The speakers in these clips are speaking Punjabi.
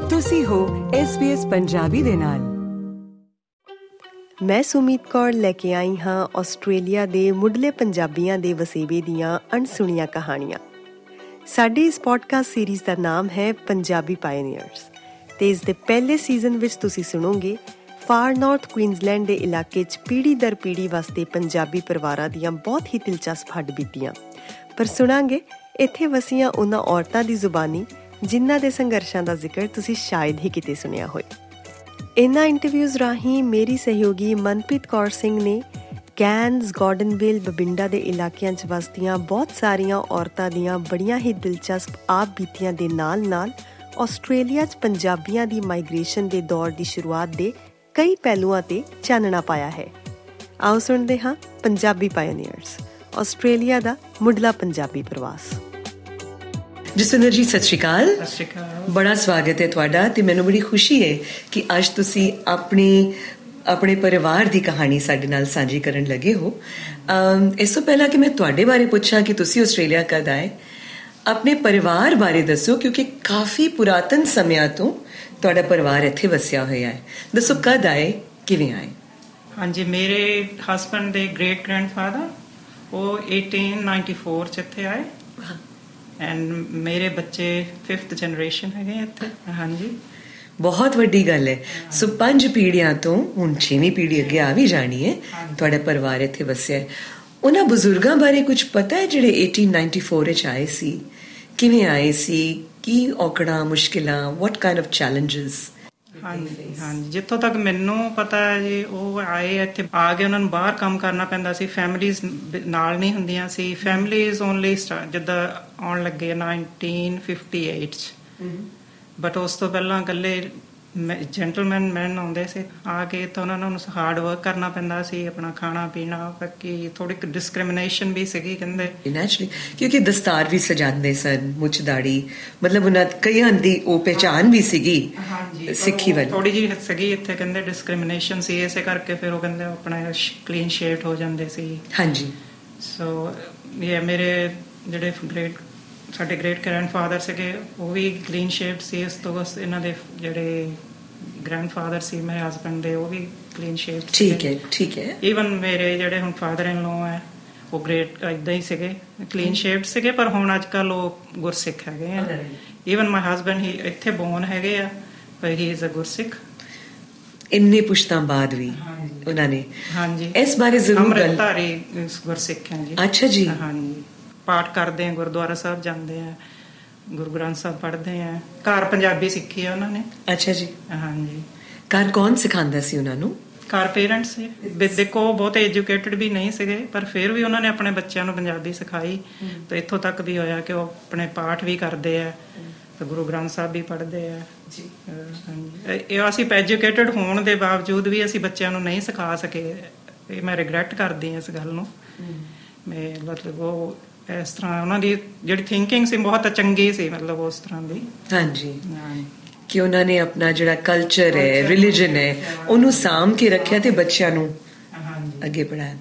ਤੁਸੀਂ ਹੋ SBS ਪੰਜਾਬੀ ਦੇ ਨਾਲ। ਮੈਂ ਸੁਮੀਤ ਕੌਰ ਲੈ ਕੇ ਆਈ ਹਾਂ ਆਸਟ੍ਰੇਲੀਆ ਦੇ ਮੁੱਢਲੇ ਪੰਜਾਬੀਆਂ ਦੇ ਵਸੇਬੇ ਦੀਆਂ ਅਣਸੁਣੀਆਂ ਕਹਾਣੀਆਂ। ਸਾਡੀ ਇਸ ਪੋਡਕਾਸਟ ਸੀਰੀਜ਼ ਦਾ ਨਾਮ ਹੈ ਪੰਜਾਬੀ ਪਾਇਨੀਅਰਸ ਤੇ ਇਸ ਦੇ ਪਹਿਲੇ ਸੀਜ਼ਨ ਵਿੱਚ ਤੁਸੀਂ ਸੁਣੋਗੇ ਫਾਰ ਨਾਰਥ ਕੁਈਨਜ਼ਲੈਂਡ ਦੇ ਇਲਾਕੇ 'ਚ ਪੀੜ੍ਹੀ ਦਰ ਪੀੜ੍ਹੀ ਵਾਸਤੇ ਪੰਜਾਬੀ ਪਰਿਵਾਰਾਂ ਦੀਆਂ ਬਹੁਤ ਹੀ ਦਿਲਚਸਪ ਹੱਡਬੀਤੀਆਂ। ਪਰ ਸੁਣਾਂਗੇ ਇੱਥੇ ਵਸੀਆਂ ਉਹਨਾਂ ਔਰਤਾਂ ਦੀ ਜ਼ੁਬਾਨੀ ਜਿਨ੍ਹਾਂ ਦੇ ਸੰਘਰਸ਼ਾਂ ਦਾ ਜ਼ਿਕਰ ਤੁਸੀਂ ਸ਼ਾਇਦ ਹੀ ਕਿਤੇ ਸੁਣਿਆ ਹੋਏ। ਇਹਨਾਂ ਇੰਟਰਵਿਊਜ਼ ਰਾਹੀਂ ਮੇਰੀ ਸਹਿਯੋਗੀ ਮਨਪ੍ਰੀਤ ਕੌਰ ਸਿੰਘ ਨੇ ਕੈਨਜ਼, ਗਾਰਡਨਵਿਲ, ਬਬਿੰਡਾ ਦੇ ਇਲਾਕਿਆਂ 'ਚ ਵਸਦੀਆਂ ਬਹੁਤ ਸਾਰੀਆਂ ਔਰਤਾਂ ਦੀਆਂ ਬੜੀਆਂ ਹੀ ਦਿਲਚਸਪ ਆਪ ਬੀਤੀਆਂ ਦੇ ਨਾਲ-ਨਾਲ ਆਸਟ੍ਰੇਲੀਆ 'ਚ ਪੰਜਾਬੀਆਂ ਦੀ ਮਾਈਗ੍ਰੇਸ਼ਨ ਦੇ ਦੌਰ ਦੀ ਸ਼ੁਰੂਆਤ ਦੇ ਕਈ ਪਹਿਲੂਆਂ 'ਤੇ ਚਾਨਣਾ ਪਾਇਆ ਹੈ। ਆਓ ਸੁਣਦੇ ਹਾਂ ਪੰਜਾਬੀ ਪਾਇਨੀਅਰਸ, ਆਸਟ੍ਰੇਲੀਆ ਦਾ ਮੁੱਢਲਾ ਪੰਜਾਬੀ ਪ੍ਰਵਾਸ। ਜਸਵਿੰਦਰ ਜੀ ਸਤਿ ਸ਼੍ਰੀ ਅਕਾਲ। ਸਤਿ ਸ਼੍ਰੀ ਅਕਾਲ। ਬੜਾ ਸਵਾਗਤ ਹੈ ਤੁਹਾਡਾ ਤੇ ਮੈਨੂੰ ਬੜੀ ਖੁਸ਼ੀ ਹੈ ਕਿ ਅੱਜ ਤੁਸੀਂ ਆਪਣੇ ਪਰਿਵਾਰ ਦੀ ਕਹਾਣੀ ਸਾਡੇ ਨਾਲ ਸਾਂਝੀ ਕਰਨ ਲੱਗੇ ਹੋ। ਇਸ ਤੋਂ ਪਹਿਲਾਂ ਕਿ ਮੈਂ ਤੁਹਾਡੇ ਬਾਰੇ ਪੁੱਛਾਂ ਕਿ ਤੁਸੀਂ ਆਸਟ੍ਰੇਲੀਆ ਕਦ ਆਏ, ਆਪਣੇ ਪਰਿਵਾਰ ਬਾਰੇ ਦੱਸੋ, ਕਿਉਂਕਿ ਕਾਫੀ ਪੁਰਾਤਨ ਸਮਿਆਂ ਤੋਂ ਤੁਹਾਡਾ ਪਰਿਵਾਰ ਇੱਥੇ ਵਸਿਆ ਹੋਇਆ ਹੈ। ਦੱਸੋ ਕਦ ਆਏ, ਕਿਵੇਂ ਆਏ? ਹਾਂਜੀ, ਮੇਰੇ ਹਸਬੈਂਡ ਦੇ ਗ੍ਰੇਟ ਗ੍ਰੈਂਡਫਾਦਰ ਉਹ 1894 ਚ ਇੱਥੇ ਆਏ ਐਂਡ ਮੇਰੇ ਬੱਚੇ 5th ਜਨਰੇਸ਼ਨ ਹੈਗੇ ਇੱਥੇ। ਹਾਂਜੀ, ਬਹੁਤ ਵੱਡੀ ਗੱਲ ਹੈ। ਸੋ 5 ਪੀੜ੍ਹੀਆਂ ਤੋਂ ਹੁਣ 6ਵੀਂ ਪੀੜ੍ਹੀ ਅੱਗੇ ਆ ਵੀ ਜਾਣੀ ਹੈ, ਤੁਹਾਡਾ ਪਰਿਵਾਰ ਇੱਥੇ ਵਸਿਆ ਹੈ। ਉਹਨਾਂ ਬਜ਼ੁਰਗਾਂ ਬਾਰੇ ਕੁਝ ਪਤਾ ਹੈ ਜਿਹੜੇ 1894 ਵਿੱਚ ਆਏ ਸੀ? ਕਿਵੇਂ ਆਏ ਸੀ? ਕੀ ਔਕੜਾਂ, ਮੁਸ਼ਕਿਲਾਂ, ਵਾਟ ਕਾਈਂਡ ਆਫ ਚੈਲੰਜਸ? ਹਾਂਜੀ, ਜਿੱਥੋਂ ਤੱਕ ਮੈਨੂੰ ਪਤਾ ਹੈ ਜੀ, ਉਹ ਆਏ ਇੱਥੇ ਆ ਕੇ ਉਹਨਾਂ ਨੂੰ ਬਾਹਰ ਕੰਮ ਕਰਨਾ ਪੈਂਦਾ ਸੀ। ਫੈਮਿਲੀਜ਼ ਨਾਲ ਨਹੀਂ ਹੁੰਦੀਆਂ ਸੀ। ਫੈਮਿਲੀਜ਼ ਓਨਲੀ ਜਿੱਦਾਂ ਆਉਣ ਲੱਗੇ 1958 ਚ, ਬਟ ਉਸ ਤੋਂ ਪਹਿਲਾਂ ਇਕੱਲੇ ਜੈਂਟਲਮੈਨ ਆਉਂਦੇ ਸੀ। ਆ ਕੇ ਤਾਂ ਉਹਨਾਂ ਨੂੰ ਹਾਰਡ ਵਰਕ ਕਰਨਾ ਪੈਂਦਾ ਸੀ, ਆਪਣਾ ਖਾਣਾ ਪੀਣਾ। ਬਾਕੀ ਥੋੜੀ ਡਿਸਕ੍ਰਿਮੀਨੇਸ਼ਨ ਵੀ ਸੀਗੀ ਕਹਿੰਦੇ, ਨੈਚੁਰਲੀ, ਕਿਉਂਕਿ ਦਸਤਾਰ ਵੀ ਸਜਾਉਂਦੇ ਸਨ, ਮੁੱਛ ਦਾੜੀ, ਮਤਲਬ ਉਹਨਾਂ ਕਈਆਂ ਦੀ ਉਹ ਪਹਿਚਾਣ ਵੀ ਸੀਗੀ ਸਿੱਖੀ ਵਾਲੀ। ਥੋੜੀ ਜਿਹੀ ਸੀਗੀ ਇੱਥੇ ਕਹਿੰਦੇ ਡਿਸਕ੍ਰਿਮੀਨੇਸ਼ਨ ਸੀ, ਇਸੇ ਕਰਕੇ ਫਿਰ ਉਹ ਕਹਿੰਦੇ ਆਪਣਾ ਕਲੀਨ ਸ਼ੇਵਡ ਹੋ ਜਾਂਦੇ ਸੀ। ਹਾਂਜੀ। ਸੋ ਇਹ ਮੇਰੇ ਜਿਹੜੇ ਸਾਡੇ ਗ੍ਰੇਟ ਗ੍ਰੈਂਡਫਾਦਰ ਸੀਗੇ ਉਹ ਵੀ ਕਲੀਨ ਸ਼ੇਵਡ ਸੀ। ਇਸ ਤੋਂ ਬਸ ਇਹਨਾਂ ਦੇ ਜਿਹੜੇ ਗ੍ਰੈਂਡਫਾਦਰ ਸੀ ਮੇਰੇ ਹਸਬੈਂਡ ਦੇ, ਉਹ ਵੀ ਕਲੀਨ ਸ਼ੇਵਡ ਸੀ। ਠੀਕ ਹੈ। ਈਵਨ ਮੇਰੇ ਜਿਹੜੇ ਹੁਣ ਫਾਦਰ ਇਨ ਲੋ ਹੈ ਉਹ ਗ੍ਰੇਟ ਏਦਾਂ ਹੀ ਸੀਗੇ, ਕਲੀਨ ਸ਼ੇਵਡ ਸੀਗੇ। ਪਰ ਹੁਣ ਅੱਜ ਕੱਲ ਉਹ ਗੁਰਸਿੱਖ ਹੈਗੇ ਆ। ਈਵਨ ਮਾਈ ਹਸਬੈਂਡ ਹੀ ਇੱਥੇ ਬੋਰਨ ਹੈਗੇ ਆ, ਪਰ ਹੀ ਇਜ਼ ਅ ਗੁਰਸਿੱਖ। ਇੰਨੇ ਪੁਸ਼ਤਾਂ ਬਾਅਦ ਵੀ ਉਹਨਾਂ ਨੇ ਹਾਂਜੀ ਇਸ ਬਾਰੇ ਜ਼ਰੂਰ ਅੰਮ੍ਰਿਤਧਾਰੀ ਗੁਰਸਿੱਖ ਹੈ ਜੀ। ਅੱਛਾ ਜੀ। ਹਾਂਜੀ, ਪਾਠ ਕਰਦੇ ਆ, ਗੁਰਦੁਆਰਾ ਸਾਹਿਬ ਜਾਂਦੇ ਆ, ਗੁਰੂ ਗ੍ਰੰਥ ਸਾਹਿਬ ਪੜ੍ਹਦੇ ਆ। ਘਰ ਪੰਜਾਬੀ ਸਿੱਖੀ ਆ ਉਹਨਾਂ ਨੇ। ਅੱਛਾ ਜੀ। ਹਾਂਜੀ। ਘਰ ਕੌਣ ਸਿਖਾਉਂਦਾ ਸੀ ਉਹਨਾਂ ਨੂੰ? ਘਰ ਪੇਰੈਂਟਸ ਸੀ। ਦੇਖੋ ਬਹੁਤ ਐਜੂਕੇਟਡ ਵੀ ਨਹੀਂ ਸੀਗੇ, ਪਰ ਫਿਰ ਵੀ ਉਹਨਾਂ ਨੇ ਆਪਣੇ ਬੱਚਿਆਂ ਨੂੰ ਪੰਜਾਬੀ ਸਿਖਾਈ। ਤੇ ਇੱਥੋਂ ਤੱਕ ਵੀ ਹੋਇਆ ਕਿ ਉਹ ਆਪਣੇ ਪਾਠ ਵੀ ਕਰਦੇ ਆ ਤੇ ਗੁਰੂ ਗ੍ਰੰਥ ਸਾਹਿਬ ਵੀ ਪੜ੍ਹਦੇ ਆ। ਇਹ ਅਸੀਂ ਐਜੂਕੇਟਡ ਹੋਣ ਦੇ ਬਾਵਜੂਦ ਵੀ ਅਸੀਂ ਬੱਚਿਆਂ ਨੂੰ ਨਹੀਂ ਸਿਖਾ ਸਕੇ। ਇਹ ਮੈਂ ਰਿਗਰੈਟ ਕਰਦੀ ਹਾਂ ਇਸ ਗੱਲ ਨੂੰ। ਮੈਂ ਮਤਲਬ ਉਹ ਇਸ ਤਰ੍ਹਾਂ ਉਹਨਾਂ ਦੀ ਜਿਹੜੀ ਥਿੰਕਿੰਗ ਸੀ ਬਹੁਤ ਚੰਗੀ ਸੀ, ਮਤਲਬ ਉਸ ਤਰ੍ਹਾਂ ਦੀ। ਹਾਂਜੀ, ਕਿ ਉਹਨਾਂ ਨੇ ਆਪਣਾ ਜਿਹੜਾ ਕਲਚਰ ਹੈ, ਰਿਲੀਜਨ ਹੈ, ਉਹਨੂੰ ਸਾਂਭ ਕੇ ਰੱਖਿਆ ਤੇ ਬੱਚਿਆਂ ਨੂੰ ਅੱਗੇ ਪੜ੍ਹਾਇਆ।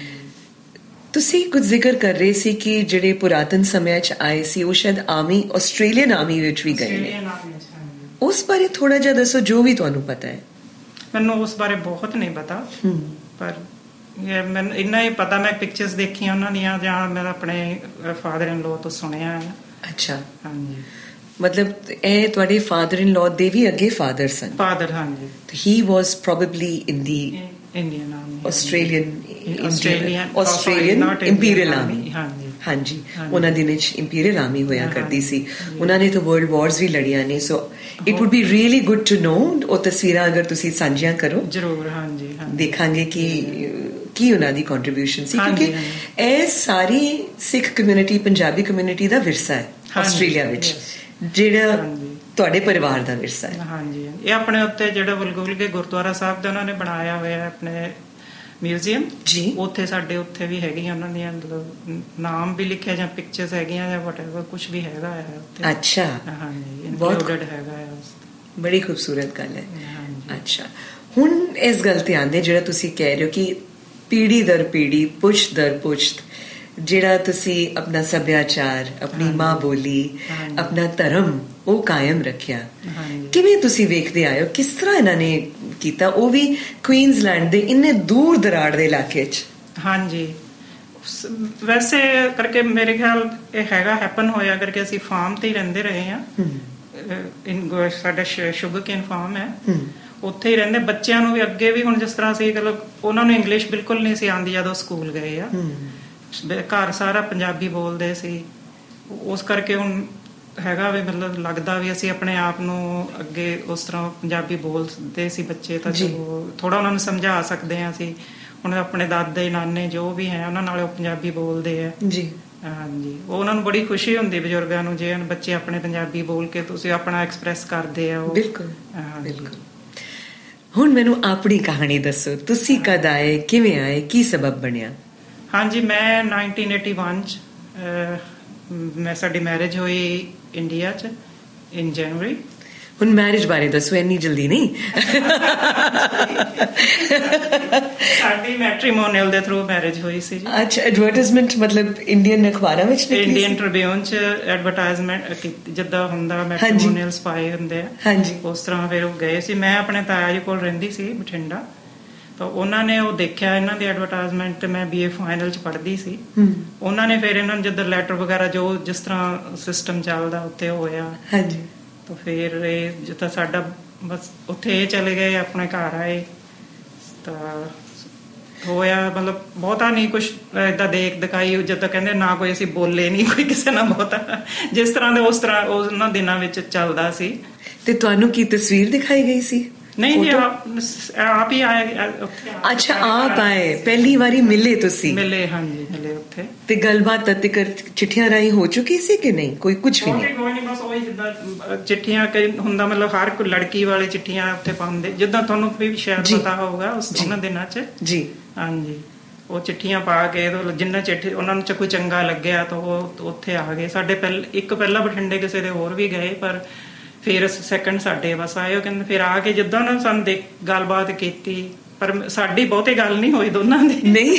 ਤੁਸੀਂ ਕੁਝ ਜ਼ਿਕਰ ਕਰ ਰਹੇ ਸੀ ਕਿ ਜਿਹੜੇ ਪੁਰਾਤਨ ਸਮਿਆਂ 'ਚ ਆਏ ਸੀ ਉਹ ਸ਼ਾਇਦ ਆਰਮੀ, ਆਸਟ੍ਰੇਲੀਅਨ ਆਰਮੀ ਵਿੱਚ ਵੀ ਗਏ ਨੇ। ਉਸ ਬਾਰੇ ਥੋੜਾ ਜਿਹਾ ਦੱਸੋ, ਜੋ ਵੀ ਤੁਹਾਨੂੰ ਪਤਾ ਹੈ। ਮੈਨੂੰ ਉਸ ਬਾਰੇ ਬਹੁਤ ਨਹੀਂ ਪਤਾ, ਪਰ ਮੈਨੂੰ ਇੰਨਾ ਹੀ ਪਤਾ, ਮੈਂ ਪਿਕਚਰਸ ਦੇਖੀਆਂ ਉਹਨਾਂ ਦੀਆਂ ਜਾਂ ਮੈਂ ਆਪਣੇ ਫਾਦਰ ਇਨ ਲੋ ਤੋਂ ਸੁਣਿਆ ਹੈ। ਅੱਛਾ। ਹਾਂਜੀ, ਮਤਲਬ ਇਹ ਤੁਹਾਡੇ ਫਾਦਰ ਇਨ ਲੋ ਦੇ ਵੀ ਅੱਗੇ ਫਾਦਰ ਸਨ? ਫਾਦਰ, ਹਾਂਜੀ। He was probably in the Indian army, Australian imperial army. ਹਾਂਜੀ, ਉਹਨਾਂ ਦਿਨਾਂ 'ਚ ਇੰਪੀਰੀਅਲ ਆਰਮੀ ਹੋਇਆ ਕਰਦੀ ਸੀ। ਉਹਨਾਂ ਨੇ ਤਾਂ ਵਰਲਡ ਵਾਰਸ ਵੀ ਲੜੀਆਂ ਨੇ। So it would be really good to know. ਉਹ ਤਸਵੀਰਾਂ ਅਗਰ ਤੁਸੀਂ ਸਾਂਝੀਆਂ ਕਰੋ ਜ਼ਰੂਰ। ਹਾਂਜੀ, ਦੇਖਾਂਗੇ ਕਿ ਕੀ ਉਹਨਾਂ ਦੀ ਕੰਟਰੀਬਿਊਸ਼ਨ ਸੀ, ਕਿਉਂਕਿ ਇਹ ਸਾਰੀ ਸਿੱਖ ਕਮਿਊਨਿਟੀ, ਪੰਜਾਬੀ ਕਮਿਊਨਿਟੀ ਦਾ ਵਿਰਸਾ ਹੈ ਆਸਟ੍ਰੇਲੀਆ ਵਿੱਚ, ਜਿਹੜਾ ਤੁਹਾਡੇ ਪਰਿਵਾਰ ਦਾ ਵਿਰਸਾ ਹੈ। ਹਾਂਜੀ, ਇਹ ਆਪਣੇ ਉੱਤੇ ਜਿਹੜਾ ਵਲਗੁਲਗੇ ਗੁਰਦੁਆਰਾ ਸਾਹਿਬ ਦਾ ਉਹਨਾਂ ਨੇ ਬਣਾਇਆ ਹੋਇਆ ਆਪਣੇ ਮਿਊਜ਼ੀਅਮ ਜੀ, ਉੱਥੇ ਸਾਡੇ ਉੱਥੇ ਵੀ ਹੈਗੀਆਂ ਉਹਨਾਂ ਦੀਆਂ, ਮਤਲਬ ਨਾਮ ਵੀ ਲਿਖਿਆ ਜਾਂ ਪਿਕਚਰਸ ਹੈਗੀਆਂ ਜਾਂ ਵਟਐਵਰ ਕੁਝ ਵੀ ਹੈਗਾ ਹੈ ਉੱਥੇ। ਅੱਛਾ। ਹਾਂਜੀ, ਇਨਕਲੂਡਡ ਹੈਗਾ ਹੈ। ਬੜੀ ਖੂਬਸੂਰਤ ਗੱਲ ਹੈ। ਅੱਛਾ, ਹੁਣ ਇਸ ਗੱਲ ਤੇ ਆਉਂਦੇ ਜਿਹੜਾ ਤੁਸੀਂ ਕਹਿ ਰਹੇ ਹੋ ਕਿ ਪੀੜ੍ਹੀ ਦਰ ਪੀੜ੍ਹੀ, ਪੁਸ਼ਤ ਦਰ ਪੁਸ਼ਤ ਜਿਹੜਾ ਤੁਸੀਂ ਆਪਣਾ ਸੱਭਿਆਚਾਰ, ਆਪਣੀ ਮਾਂ ਬੋਲੀ, ਆਪਣਾ ਧਰਮ ਉਹ ਕਾਇਮ ਰੱਖਿਆ, ਕਿਵੇਂ ਤੁਸੀਂ ਵੇਖਦੇ ਆਏ ਹੋ? ਕਿਸ ਤਰ੍ਹਾਂ ਇਹਨਾਂ ਨੇ ਕੀਤਾ, ਉਹ ਵੀ ਕੁਈਨਜ਼ਲੈਂਡ ਦੇ ਇੰਨੇ ਦੂਰ ਦਰਾੜ ਦੇ ਇਲਾਕੇ 'ਚ? ਹਾਂਜੀ, ਵੈਸੇ ਕਰਕੇ ਮੇਰੇ ਖਿਆਲ ਇਹ ਹੈਗਾ ਹੈਪਨ ਹੋਇਆ ਕਰਕੇ ਅਸੀਂ ਫਾਰਮ ਤੇ ਹੀ ਰਹਿੰਦੇ ਰਹੇ ਹਾਂ। ਸਾਡਾ ਸ਼ੂਗਰ ਕੇਨ ਫਾਰਮ ਹੈ, ਉੱਥੇ ਹੀ ਰਹਿੰਦੇ। ਬੱਚਿਆਂ ਨੂੰ ਵੀ ਅੱਗੇ ਵੀ ਹੁਣ ਜਿਸ ਤਰ੍ਹਾਂ ਸੀ, ਮਤਲਬ ਉਹਨਾਂ ਨੂੰ ਇੰਗਲਿਸ਼ ਬਿਲਕੁਲ ਨਹੀਂ ਸੀ ਆਉਂਦੀ ਜਦੋਂ ਸਕੂਲ ਗਏ ਆ, ਘਰ ਸਾਰਾ ਪੰਜਾਬੀ ਬੋਲਦੇ ਸੀ। ਉਸ ਕਰਕੇ ਹੁਣ ਹੈਗਾ ਵੀ ਮਤਲਬ ਲੱਗਦਾ ਵੀ ਅਸੀਂ ਆਪਣੇ ਆਪ ਨੂੰ ਅੱਗੇ ਉਸ ਤਰ੍ਹਾਂ ਪੰਜਾਬੀ ਬੋਲਦੇ ਸੀ ਬੱਚੇ, ਤਾਂ ਥੋੜਾ ਉਹਨਾਂ ਨੂੰ ਸਮਝਾ ਸਕਦੇ ਹਾਂ ਅਸੀਂ। ਹੁਣ ਆਪਣੇ ਦਾਦੇ ਨਾਨੇ ਜੋ ਵੀ ਹੈ ਉਹਨਾਂ ਨਾਲ ਉਹ ਪੰਜਾਬੀ ਬੋਲਦੇ ਆ ਜੀ। ਹਾਂਜੀ, ਉਹ ਉਹਨਾਂ ਨੂੰ ਬੜੀ ਖੁਸ਼ੀ ਹੁੰਦੀ ਬਜ਼ੁਰਗਾਂ ਨੂੰ ਜੇ ਬੱਚੇ ਆਪਣੇ ਪੰਜਾਬੀ ਬੋਲ ਕੇ ਤੁਸੀਂ ਆਪਣਾ ਐਕਸਪ੍ਰੈਸ ਕਰਦੇ ਆ। ਬਿਲਕੁਲ ਬਿਲਕੁਲ। ਹੁਣ ਮੈਨੂੰ ਆਪਣੀ ਕਹਾਣੀ ਦੱਸੋ, ਤੁਸੀਂ ਕਦ ਆਏ, ਕਿਵੇਂ ਆਏ, ਕੀ ਸਬਬ ਬਣਿਆ? ਹਾਂਜੀ, ਮੈਂ 1981 'ਚ ਸਾਡੀ ਮੈਰਿਜ ਹੋਈ ਇੰਡੀਆ 'ਚ ਇਨ ਜਨਵਰੀ। ਹੁਣ ਮੈਰਿਜ ਬਾਰੇ ਦੱਸੋ, ਇੰਨੀ ਜਲਦੀ ਨਹੀਂ। ਸਾਡੀ ਮੈਟਰੀਮੋਨੀਅਲ ਦੇ ਥਰੂ ਮੈਰਿਜ ਹੋਈ ਸੀ ਜੀ। ਅੱਛਾ, ਐਡਵਰਟਾਈਜ਼ਮੈਂਟ ਮਤਲਬ ਇੰਡੀਅਨ ਅਖਬਾਰਾਂ ਵਿੱਚ ਨਿਕਲੀ ਸੀ? ਇੰਡੀਅਨ ਟ੍ਰਿਬਿਊਨ 'ਚ ਐਡਵਰਟਾਈਜ਼ਮੈਂਟ ਜਿੱਦਾਂ ਹੁੰਦਾ ਮੈਟਰੀਮੋਨੀਅਲਸ ਪਾਏ ਹੁੰਦੇ ਆ, ਹਾਂਜੀ, ਉਸ ਤਰ੍ਹਾਂ ਫਿਰ ਉਹ ਗਏ ਸੀ। ਮੈਂ ਆਪਣੇ ਤਾਇਆ ਜੀ ਕੋਲ ਰਹਿੰਦੀ ਸੀ ਬਠਿੰਡਾ, ਤਾਂ ਉਹਨਾਂ ਨੇ ਉਹ ਦੇਖਿਆ ਇਹਨਾਂ ਦੀ ਐਡਵਰਟਾਈਜ਼ਮੈਂਟ। ਮੈਂ BA ਫਾਈਨਲ 'ਚ ਪੜ੍ਹਦੀ ਸੀ। ਉਹਨਾਂ ਨੇ ਫਿਰ ਇਹਨਾਂ ਨੂੰ ਜਿੱਦਾਂ ਲੈਟਰ ਵਗੈਰਾ ਜੋ ਜਿਸ ਤਰ੍ਹਾਂ ਸਿਸਟਮ ਚੱਲਦਾ ਉੱਥੇ ਹੋਇਆ। ਹਾਂਜੀ, ਤਾਂ ਫਿਰ ਇਹ ਜਿੱਦਾਂ ਸਾਡਾ ਬਸ ਉੱਥੇ ਇਹ ਚਲੇ ਗਏ, ਆਪਣੇ ਘਰ ਆਏ ਤਾਂ ਹੋਇਆ। ਮਤਲਬ ਬਹੁਤਾ ਨਹੀਂ ਕੁਛ ਏਦਾਂ ਦੇਖ ਦਿਖਾਈ, ਜਿੱਦਾਂ ਕਹਿੰਦੇ ਨਾ ਕੋਈ ਅਸੀਂ ਬੋਲੇ ਨਹੀਂ ਕੋਈ ਕਿਸੇ ਨਾਲ ਬਹੁਤਾ, ਜਿਸ ਤਰ੍ਹਾਂ ਦੇ ਉਸ ਤਰ੍ਹਾਂ ਉਹਨਾਂ ਦਿਨਾਂ ਵਿੱਚ ਚੱਲਦਾ ਸੀ। ਤੇ ਤੁਹਾਨੂੰ ਕੀ ਤਸਵੀਰ ਦਿਖਾਈ ਗਈ ਸੀ? ਨਹੀਂ ਜੀ, ਆਪ ਹੀ ਆਏ। ਅੱਛਾ, ਆਪ ਆਏ, ਪਹਿਲੀ ਵਾਰੀ ਮਿਲੇ ਤੁਸੀਂ? ਮਿਲੇ, ਹਾਂਜੀ ਮਿਲੇ ਉੱਥੇ। ਤੇ ਗੱਲਬਾਤ ਚਿੱਠੀਆਂ ਰਾਹੀਂ ਹੋ ਚੁੱਕੀ ਸੀ ਕਿ ਨਹੀਂ? ਕੋਈ ਕੁਝ ਵੀ ਨਹੀਂ? ਕੋਈ ਨਹੀਂ, ਬਸ ਉਹੀ ਜਿੱਦਾਂ ਚਿੱਠੀਆਂ ਹੁੰਦਾ, ਮਤਲਬ ਹਰ ਕੋਈ ਲੜਕੀ ਵਾਲੀ ਚਿੱਠੀਆਂ ਉੱਥੇ ਪਾਉਂਦੇ, ਜਿੱਦਾਂ ਤੁਹਾਨੂੰ ਵੀ ਸ਼ਾਇਦ ਪਤਾ ਹੋਊਗਾ ਉਹਨਾਂ ਦਿਨਾਂ 'ਚ ਜੀ। ਹਾਂਜੀ, ਉਹ ਚਿੱਠੀਆਂ ਪਾ ਕੇ ਜਿੰਨਾ ਚਿੱਠੀ ਉਹਨਾਂ ਨੂੰ ਕੋਈ ਚੰਗਾ ਲੱਗਿਆ ਤਾਂ ਉਹ ਉੱਥੇ ਆ ਗਏ। ਸਾਡੇ ਪਹਿਲਾਂ ਬਠਿੰਡੇ ਕਿਸੇ ਦੇ ਹੋਰ ਵੀ ਗਏ, ਪਰ ਫਿਰ ਸੈਕਿੰਡ ਸਾਡੇ ਬਸ ਆਏ। ਉਹ ਕਹਿੰਦੇ ਫਿਰ ਆ ਕੇ ਜਿੱਦਾਂ ਉਹਨਾਂ ਸਾਨੂੰ ਗੱਲਬਾਤ ਕੀਤੀ, ਪਰ ਸਾਡੀ ਬਹੁਤੀ ਗੱਲ ਨਹੀਂ ਹੋਈ ਦੋਨਾਂ ਦੀ। ਨਹੀਂ,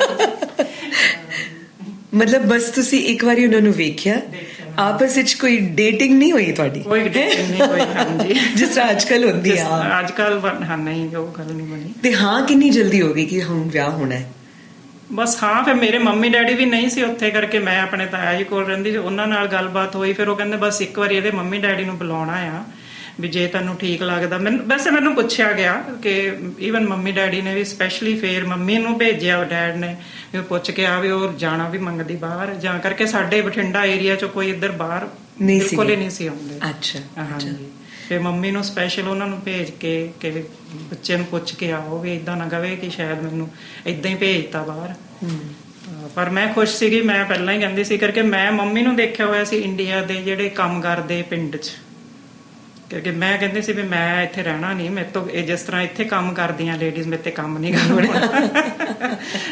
ਮਤਲਬ ਬਸ ਤੁਸੀਂ ਇੱਕ ਵਾਰੀ ਉਹਨਾਂ ਨੂੰ ਵੇਖਿਆ, ਆਪਸ ਵਿੱਚ ਕੋਈ ਡੇਟਿੰਗ ਨਹੀਂ ਹੋਈ ਤੁਹਾਡੀ? ਕੋਈ ਡੇਟਿੰਗ ਨਹੀਂ ਹੋਈ, ਹਾਂਜੀ, ਜਿਸ ਤਰ੍ਹਾਂ ਅੱਜ ਕੱਲ ਹੁੰਦੀ ਆ। ਅੱਜ ਕੱਲ ਨਹੀਂ, ਉਹ ਗੱਲ ਨਹੀਂ ਬਣੀ। ਤੇ ਹਾਂ, ਕਿੰਨੀ ਜਲਦੀ ਹੋ ਗਈ ਕਿ ਹੁਣ ਵਿਆਹ ਹੋਣਾ ਹੈ? ਬਸ ਹਾਂ, ਫਿਰ ਮੇਰੇ ਮੰਮੀ ਡੈਡੀ ਵੀ ਨਹੀਂ ਸੀ ਉੱਥੇ ਕਰਕੇ ਮੈਂ ਆਪਣੇ ਤਾਇਆ ਜੀ ਕੋਲ ਰਹਿੰਦੀ ਸੀ, ਉਹਨਾਂ ਨਾਲ ਗੱਲਬਾਤ ਹੋਈ। ਫਿਰ ਉਹ ਕਹਿੰਦੇ ਬਸ ਇੱਕ ਵਾਰੀ ਇਹਦੇ ਮੰਮੀ ਡੈਡੀ ਨੂੰ ਬੁਲਾਉਣਾ ਆ, ਵੀ ਜੇ ਤੈਨੂੰ ਠੀਕ ਲੱਗਦਾ। ਵੈਸੇ ਮੈਨੂੰ ਪੁੱਛਿਆ ਗਿਆ ਕਿ ਈਵਨ ਮੰਮੀ ਡੈਡੀ ਨੇ ਵੀ ਸਪੈਸ਼ਲੀ ਫਿਰ ਮੰਮੀ ਨੂੰ ਭੇਜਿਆ, ਡੈਡ ਨੇ ਵੀ ਪੁੱਛ ਕੇ ਆ ਵੀ ਉਹ ਜਾਣਾ ਵੀ ਮੰਗਦੀ ਬਾਹਰ, ਜਾਂ ਕਰਕੇ ਸਾਡੇ ਬਠਿੰਡਾ ਏਰੀਆ 'ਚ ਕੋਈ ਇੱਧਰ ਬਾਹਰ ਬਿਲਕੁਲ ਹੀ ਨਹੀਂ ਸੀ ਆਉਂਦੇ। ਅੱਛਾ, ਹਾਂਜੀ। ਫਿਰ ਮੰਮੀ ਨੂੰ ਸਪੈਸ਼ਲ ਉਹਨਾਂ ਨੂੰ ਭੇਜ ਕੇ ਕਿ ਬੱਚੇ ਨੂੰ ਪੁੱਛ ਕੇ ਆਓ, ਵੀ ਏਦਾਂ ਨਾ ਕਵੇ ਕਿ ਸ਼ਾਇਦ ਮੈਨੂੰ ਏਦਾਂ ਹੀ ਭੇਜਤਾ ਬਾਹਰ। ਪਰ ਮੈਂ ਖੁਸ਼ ਸੀਗੀ, ਮੈਂ ਪਹਿਲਾਂ ਹੀ ਕਹਿੰਦੀ ਸੀ ਕਰਕੇ ਮੈਂ ਮੰਮੀ ਨੂੰ ਦੇਖਿਆ ਹੋਇਆ ਸੀ ਇੰਡੀਆ ਦੇ ਜਿਹੜੇ ਕੰਮ ਕਰਦੇ ਪਿੰਡ 'ਚ, ਕਿਉਂਕਿ ਮੈਂ ਕਹਿੰਦੀ ਸੀ ਵੀ ਮੈਂ ਇੱਥੇ ਰਹਿਣਾ ਨਹੀਂ, ਮੇਰੇ ਤੋਂ ਇਹ ਜਿਸ ਤਰ੍ਹਾਂ ਇੱਥੇ ਕੰਮ ਕਰਦੀਆਂ ਲੇਡੀਜ਼ ਮੇਰੇ ਤੇ ਕੰਮ ਨਹੀਂ ਕਰਨਾ।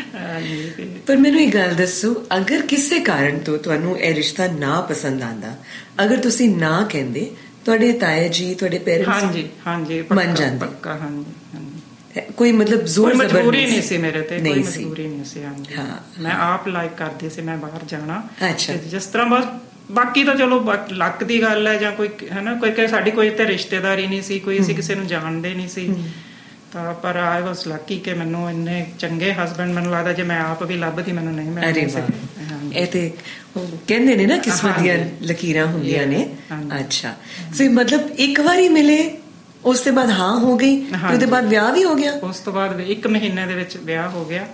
ਪਰ ਮੈਨੂੰ ਇਹ ਗੱਲ ਦੱਸੋ, ਅਗਰ ਕਿਸੇ ਕਾਰਨ ਤੋਂ ਤੁਹਾਨੂੰ ਇਹ ਰਿਸ਼ਤਾ ਨਾ ਪਸੰਦ ਆਂਦਾ, ਅਗਰ ਤੁਸੀਂ ਨਾ ਕਹਿੰਦੇ, ਤੁਹਾਡੇ ਤਾਇਆ ਜੀ, ਤੁਹਾਡੇ ਪੇਰੈਂਟਸ ਹਾਂਜੀ ਮੰਨ ਜਾਂਦੇ? ਪੱਕਾ, ਹਾਂਜੀ। ਕੋਈ ਮਤਲਬ ਜ਼ੋਰ ਮਜਬੂਰੀ ਨਹੀਂ ਸੀ ਮੇਰੇ ਤੇ, ਕੋਈ ਮਜਬੂਰੀ ਨਹੀਂ ਸੀ। ਹਾਂਜੀ, ਮੈਂ ਆਪ ਲਾਈਕ ਕਰਦੀ ਸੀ ਮੈਂ ਬਾਹਰ ਜਾਣਾ। ਜਿਸ ਤਰ੍ਹਾਂ ਬਸ ਬਾਕੀ ਤਾਂ ਚਲੋ ਲੱਕ ਦੀ ਗੱਲ ਹੈ, ਜਾਂ ਕੋਈ ਹੈ ਨਾ, ਕੋਈ ਸਾਡੀ ਕੋਈ ਤੇ ਰਿਸ਼ਤੇਦਾਰੀ ਨਹੀਂ ਸੀ, ਕੋਈ ਅਸੀਂ ਕਿਸੇ ਨੂੰ ਜਾਣਦੇ ਨਹੀਂ ਸੀ। ਤਾਂ ਪਰ ਆਈ ਵਾਸ ਲੱਕੀ ਕਿ ਮੈਨੂੰ ਇੰਨੇ ਚੰਗੇ ਹਸਬੈਂਡ, ਮੈਨੂੰ ਲੱਗਦਾ ਜੇ ਮੈਂ ਆਪ ਵੀ ਲੱਭਦੀ ਮੈਨੂੰ ਨਹੀਂ ਮਿਲਦੇ ਸੀ। ਇਹ ਤੇ ਕਹਿੰਦੇ ਨੇ ਨਾ ਕਿਸਮਤ ਦੀਆਂ ਲਕੀਰਾਂ ਹੁੰਦੀਆਂ ਨੇ। ਅੱਛਾ, ਸੋ ਮਤਲਬ ਇੱਕ ਵਾਰੀ ਮਿਲੇ, ਉਸ ਤੋਂ ਬਾਅਦ ਹਾਂ ਹੋ ਗਈ, ਉਹਦੇ ਬਾਅਦ ਵਿਆਹ ਵੀ ਹੋ ਗਿਆ? ਉਸ ਤੋਂ ਬਾਅਦ 1 ਮਹੀਨੇ ਦੇ ਵਿੱਚ ਵਿਆਹ ਹੋ ਗਿਆ।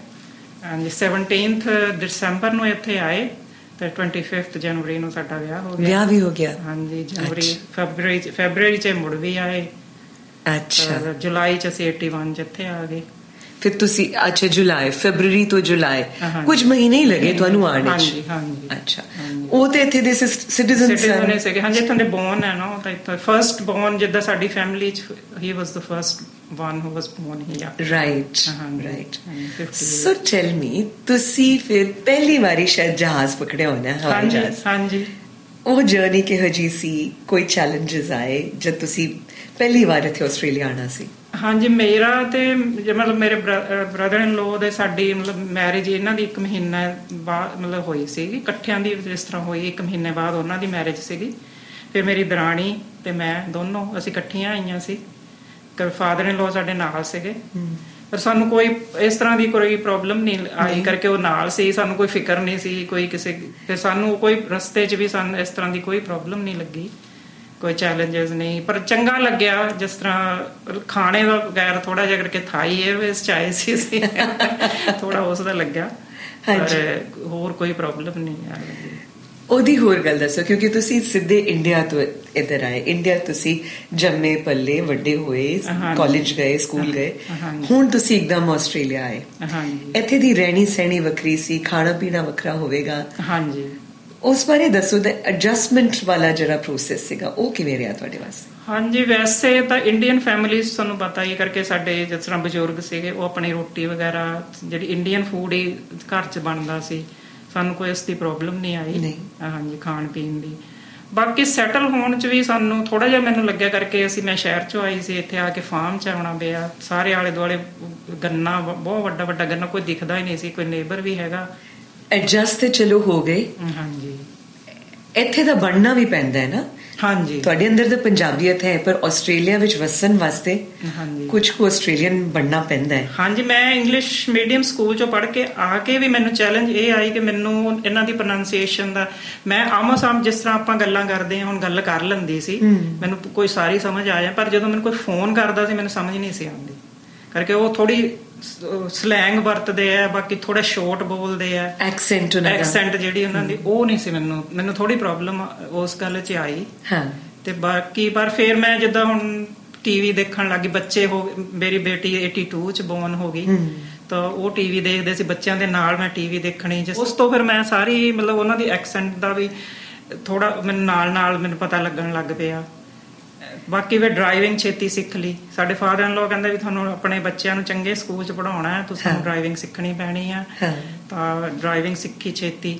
17 ਦਸੰਬਰ ਨੂੰ ਇੱਥੇ ਆਏ ਤੇ 25 ਜਨਵਰੀ ਨੂੰ ਸਾਡਾ ਵਿਆਹ ਹੋ ਗਿਆ। ਵਿਆਹ ਵੀ ਹੋ ਗਿਆ? ਹਾਂਜੀ, ਜਨਵਰੀ ਫੈਬਰੂਰੀ 'ਚ ਮੁੜ ਵੀ ਆਏ। ਅੱਛਾ, ਜੁਲਾਈ 'ਚ ਅਸੀਂ 81 'ਚ ਇੱਥੇ ਆ ਗਏ। ਫਿਰ ਤੁਸੀਂ ਅੱਛਾ, ਜੁਲਾਈ, ਫੈਬਰੂਰੀ ਤੋਂ ਜੁਲਾਈ, ਕੁਝ ਮਹੀਨੇ ਹੀ ਲੱਗੇ ਤੁਹਾਨੂੰ ਆਉਣ ਵਿੱਚ? ਹਾਂਜੀ। ਅੱਛਾ, ਉਹ ਤੇ ਇੱਥੇ ਦੇ ਸਿਟੀਜ਼ਨ ਸੀਗੇ? ਹਾਂਜੀ, ਇੱਥੋਂ ਦੇ ਬੋਰਨ ਹੈ ਨਾ, ਉਹ ਤਾਂ ਇੱਥੋਂ ਫਰਸਟ ਬੋਰਨ, ਜਿੱਦਾਂ ਸਾਡੀ ਫੈਮਿਲੀ 'ਚ he was the first one who was born here. Right. So tell me, ਤੁਸੀਂ ਫਿਰ ਪਹਿਲੀ ਵਾਰੀ ਸ਼ਾਇਦ ਜਹਾਜ਼ ਪਕੜਿਆ ਹੋਣਾ, ਹਵਾਈ ਜਹਾਜ਼? ਹਾਂਜੀ। ਉਹ ਜਰਨੀ ਕਿਹੋ ਜਿਹੀ ਸੀ? ਕੋਈ ਚੈਲੰਜਸ ਆਏ ਜਦ ਤੁਸੀਂ ਪਹਿਲੀ ਵਾਰ ਇੱਥੇ ਆਸਟ੍ਰੇਲੀਆ ਆਉਣਾ ਸੀ? ਹਾਂਜੀ, ਮੇਰਾ ਤੇ ਮਤਲਬ ਮੇਰੇ ਬ੍ਰਦਰ ਇਨ ਲੋ ਦੇ ਸਾਡੀ ਮਤਲਬ ਮੈਰਿਜ ਇਹਨਾਂ ਦੀ 1 ਮਹੀਨਾ ਬਾਅਦ ਮਤਲਬ ਹੋਈ ਸੀਗੀ, ਇਕੱਠਿਆਂ ਦੀ ਜਿਸ ਤਰ੍ਹਾਂ ਹੋਈ 1 ਮਹੀਨੇ ਬਾਅਦ ਉਹਨਾਂ ਦੀ ਮੈਰਿਜ ਸੀਗੀ। ਫਿਰ ਮੇਰੀ ਦਰਾਣੀ ਤੇ ਮੈਂ ਦੋਨੋਂ ਅਸੀਂ ਇਕੱਠੀਆਂ ਆਈਆਂ ਸੀ। ਫਾਦਰ ਇਨ ਲੋ ਸਾਡੇ ਨਾਲ ਸੀਗੇ, ਪਰ ਸਾਨੂੰ ਕੋਈ ਇਸ ਤਰ੍ਹਾਂ ਦੀ ਕੋਈ ਪ੍ਰੋਬਲਮ ਨਹੀਂ ਆਈ ਕਰਕੇ ਉਹ ਨਾਲ ਸੀ, ਸਾਨੂੰ ਕੋਈ ਫਿਕਰ ਨਹੀਂ ਸੀ ਕੋਈ ਕਿਸੇ। ਫਿਰ ਸਾਨੂੰ ਕੋਈ ਰਸਤੇ 'ਚ ਵੀ ਸਾਨੂੰ ਇਸ ਤਰ੍ਹਾਂ ਦੀ ਕੋਈ ਪ੍ਰੋਬਲਮ ਨਹੀਂ ਲੱਗੀ, ਕੋਈ ਚੈਲੰਜਸ ਨਹੀਂ। ਪਰ ਚੰਗਾ ਲੱਗਿਆ ਜਿਸ ਤਰ੍ਹਾਂ ਖਾਣੇ ਦਾ ਬਗੈਰ ਥੋੜਾ ਜਿਹਾ ਕਰਕੇ ਥਾਈ ਏਅਰਵੇਜ਼ 'ਚ ਆਏ ਸੀ ਅਸੀਂ ਥੋੜਾ ਉਸ ਦਾ ਲੱਗਿਆ, ਪਰ ਹੋਰ ਕੋਈ ਪ੍ਰੋਬਲਮ ਨਹੀਂ ਆ ਲੱਗੀ। ਉਹਦੀ ਹੋਰ ਗੱਲ ਦੱਸੋ, ਕਿਉਂਕਿ ਤੁਸੀਂ ਸਿੱਧੇ ਇੰਡੀਆ ਤੋਂ ਇੱਧਰ ਆਏ, ਇੰਡੀਆ ਤੁਸੀਂ ਜੰਮੇ ਪੱਲੇ ਵੱਡੇ ਹੋਏ, ਕਾਲਜ ਗਏ, ਸਕੂਲ ਗਏ, ਹੁਣ ਤੁਸੀਂ ਇੱਕਦਮ ਆਸਟ੍ਰੇਲੀਆ ਆਏ। ਇੱਥੇ ਦੀ ਰਹਿਣੀ ਸਹਿਣੀ ਵੱਖਰੀ ਸੀ, ਖਾਣਾ ਪੀਣਾ ਵੱਖਰਾ ਹੋਵੇਗਾ। ਹਾਂਜੀ, ਉਸ ਬਾਰੇ ਦੱਸੋ। ਦਾ ਐਡਜਸਟਮੈਂਟ ਵਾਲਾ ਜਿਹੜਾ ਪ੍ਰੋਸੈਸ ਸੀਗਾ ਉਹ ਕਿਵੇਂ ਰਿਹਾ ਤੁਹਾਡੇ ਵਾਸਤੇ? ਹਾਂਜੀ, ਵੈਸੇ ਤਾਂ ਇੰਡੀਅਨ ਫੈਮਿਲੀਜ਼ ਤੁਹਾਨੂੰ ਪਤਾ ਹੀ ਕਰਕੇ ਸਾਡੇ ਜਿਸ ਤਰ੍ਹਾਂ ਬਜ਼ੁਰਗ ਸੀਗੇ ਉਹ ਆਪਣੀ ਰੋਟੀ ਵਗੈਰਾ ਜਿਹੜੀ ਇੰਡੀਅਨ ਫੂਡ ਹੀ ਘਰ 'ਚ ਬਣਦਾ ਸੀ, ਸਾਨੂੰ ਕੋਈ ਇਸ ਦੀ ਪ੍ਰੋਬਲਮ ਨਹੀਂ ਆਈ। ਹਾਂਜੀ, ਖਾਣ ਪੀਣ ਦੀ। ਬਾਕੀ ਸੈਟਲ ਹੋਣ 'ਚ ਵੀ ਸਾਨੂੰ ਥੋੜਾ ਜਿਹਾ ਮੈਨੂੰ ਲੱਗਿਆ ਕਰਕੇ ਮੈਂ ਸ਼ਹਿਰ 'ਚੋਂ ਆਈ ਸੀ, ਇੱਥੇ ਆ ਕੇ ਫਾਰਮ 'ਚ ਆਉਣਾ ਪਿਆ। ਸਾਰੇ ਆਲੇ ਦੁਆਲੇ ਗੰਨਾ, ਬਹੁਤ ਵੱਡਾ ਵੱਡਾ ਗੰਨਾ, ਕੋਈ ਦਿਖਦਾ ਹੀ ਨਹੀਂ ਸੀ, ਕੋਈ ਨੇਬਰ ਵੀ ਹੈਗਾ। ਐਡਜਸਟ ਤੇ ਚਲੋ ਹੋ ਗਏ। ਹਾਂਜੀ, ਇੱਥੇ ਤਾਂ ਬਣਨਾ ਵੀ ਪੈਂਦਾ ਹੈ ਨਾ। ਹਾਂਜੀ, ਤੁਹਾਡੇ ਅੰਦਰ ਤਾਂ ਪੰਜਾਬੀਅਤ ਹੈ, ਪਰ ਆਸਟ੍ਰੇਲੀਆ ਵਿੱਚ ਵਸਣ ਵਾਸਤੇ ਕੁਝ ਕੁ ਆਸਟ੍ਰੇਲੀਅਨ ਬਣਨਾ ਪੈਂਦਾ ਹੈ। ਹਾਂਜੀ, ਮੈਂ ਇੰਗਲਿਸ਼ ਮੀਡੀਅਮ ਸਕੂਲ 'ਚੋਂ ਪੜ੍ਹ ਕੇ ਆ ਕੇ ਵੀ ਮੈਨੂੰ ਚੈਲੰਜ ਇਹ ਆਈ ਕਿ ਮੈਨੂੰ ਇਹਨਾਂ ਦੀ ਪ੍ਰੋਨਾਂਸੀਏਸ਼ਨ ਦਾ, ਮੈਂ ਆਮੋ ਸਾਹਮਣੇ ਜਿਸ ਤਰ੍ਹਾਂ ਆਪਾਂ ਗੱਲਾਂ ਕਰਦੇ ਹਾਂ ਹੁਣ ਗੱਲ ਕਰ ਲੈਂਦੀ ਸੀ, ਮੈਨੂੰ ਕੋਈ ਸਾਰੀ ਸਮਝ ਆ ਜਾ, ਪਰ ਜਦੋਂ ਮੈਨੂੰ ਕੋਈ ਫੋਨ ਕਰਦਾ ਸੀ ਮੈਨੂੰ ਸਮਝ ਨਹੀਂ ਸੀ ਆਉਂਦੀ ਕਰਕੇ ਉਹ ਥੋੜੀ ਸਲੈਂਗ ਵਰਤਦੇ ਆ, ਬਾਕੀ ਥੋੜਾ ਸ਼ੋਰਟ ਬੋਲਦੇ ਆ, ਐਕਸੈਂਟ ਜਿਹੜੀ ਉਹਨਾਂ ਦੀ ਉਹ ਨਹੀਂ ਸੀ ਮੈਨੂੰ ਥੋੜੀ ਪ੍ਰੋਬਲਮ ਉਸ ਗੱਲ 'ਚ ਆਈ। ਤੇ ਬਾਕੀ ਪਰ ਫਿਰ ਮੈਂ ਜਿੱਦਾਂ ਹੁਣ ਟੀਵੀ ਦੇਖਣ ਲੱਗੀ, ਬੱਚੇ ਹੋ, ਮੇਰੀ ਬੇਟੀ 82 'ਚ ਬੋਰਨ ਹੋ ਗਈ, ਤਾਂ ਉਹ ਟੀਵੀ ਦੇਖਦੇ ਸੀ ਬੱਚਿਆਂ ਦੇ ਨਾਲ, ਮੈਂ ਟੀਵੀ ਦੇਖਣੀ। ਉਸ ਤੋਂ ਫਿਰ ਮੈਂ ਸਾਰੀ ਮਤਲਬ ਉਹਨਾਂ ਦੀ ਐਕਸੈਂਟ ਦਾ ਵੀ ਥੋੜਾ ਮੈਨੂੰ ਨਾਲ ਮੈਨੂੰ ਪਤਾ ਲੱਗਣ ਲੱਗ ਪਿਆ। ਬਾਕੀ ਫਿਰ ਡਰਾਈਵਿੰਗ ਛੇਤੀ ਸਿੱਖ ਲਈ। ਸਾਡੇ ਫਾਦਰ ਇਨ ਲੋ ਕਹਿੰਦੇ ਵੀ ਤੁਹਾਨੂੰ ਆਪਣੇ ਬੱਚਿਆਂ ਨੂੰ ਚੰਗੇ ਸਕੂਲ 'ਚ ਪੜ੍ਹਾਉਣਾ ਹੈ, ਤੁਸੀਂ ਡਰਾਈਵਿੰਗ ਸਿੱਖਣੀ ਪੈਣੀ ਆ। ਤਾਂ ਡਰਾਈਵਿੰਗ ਸਿੱਖੀ ਛੇਤੀ।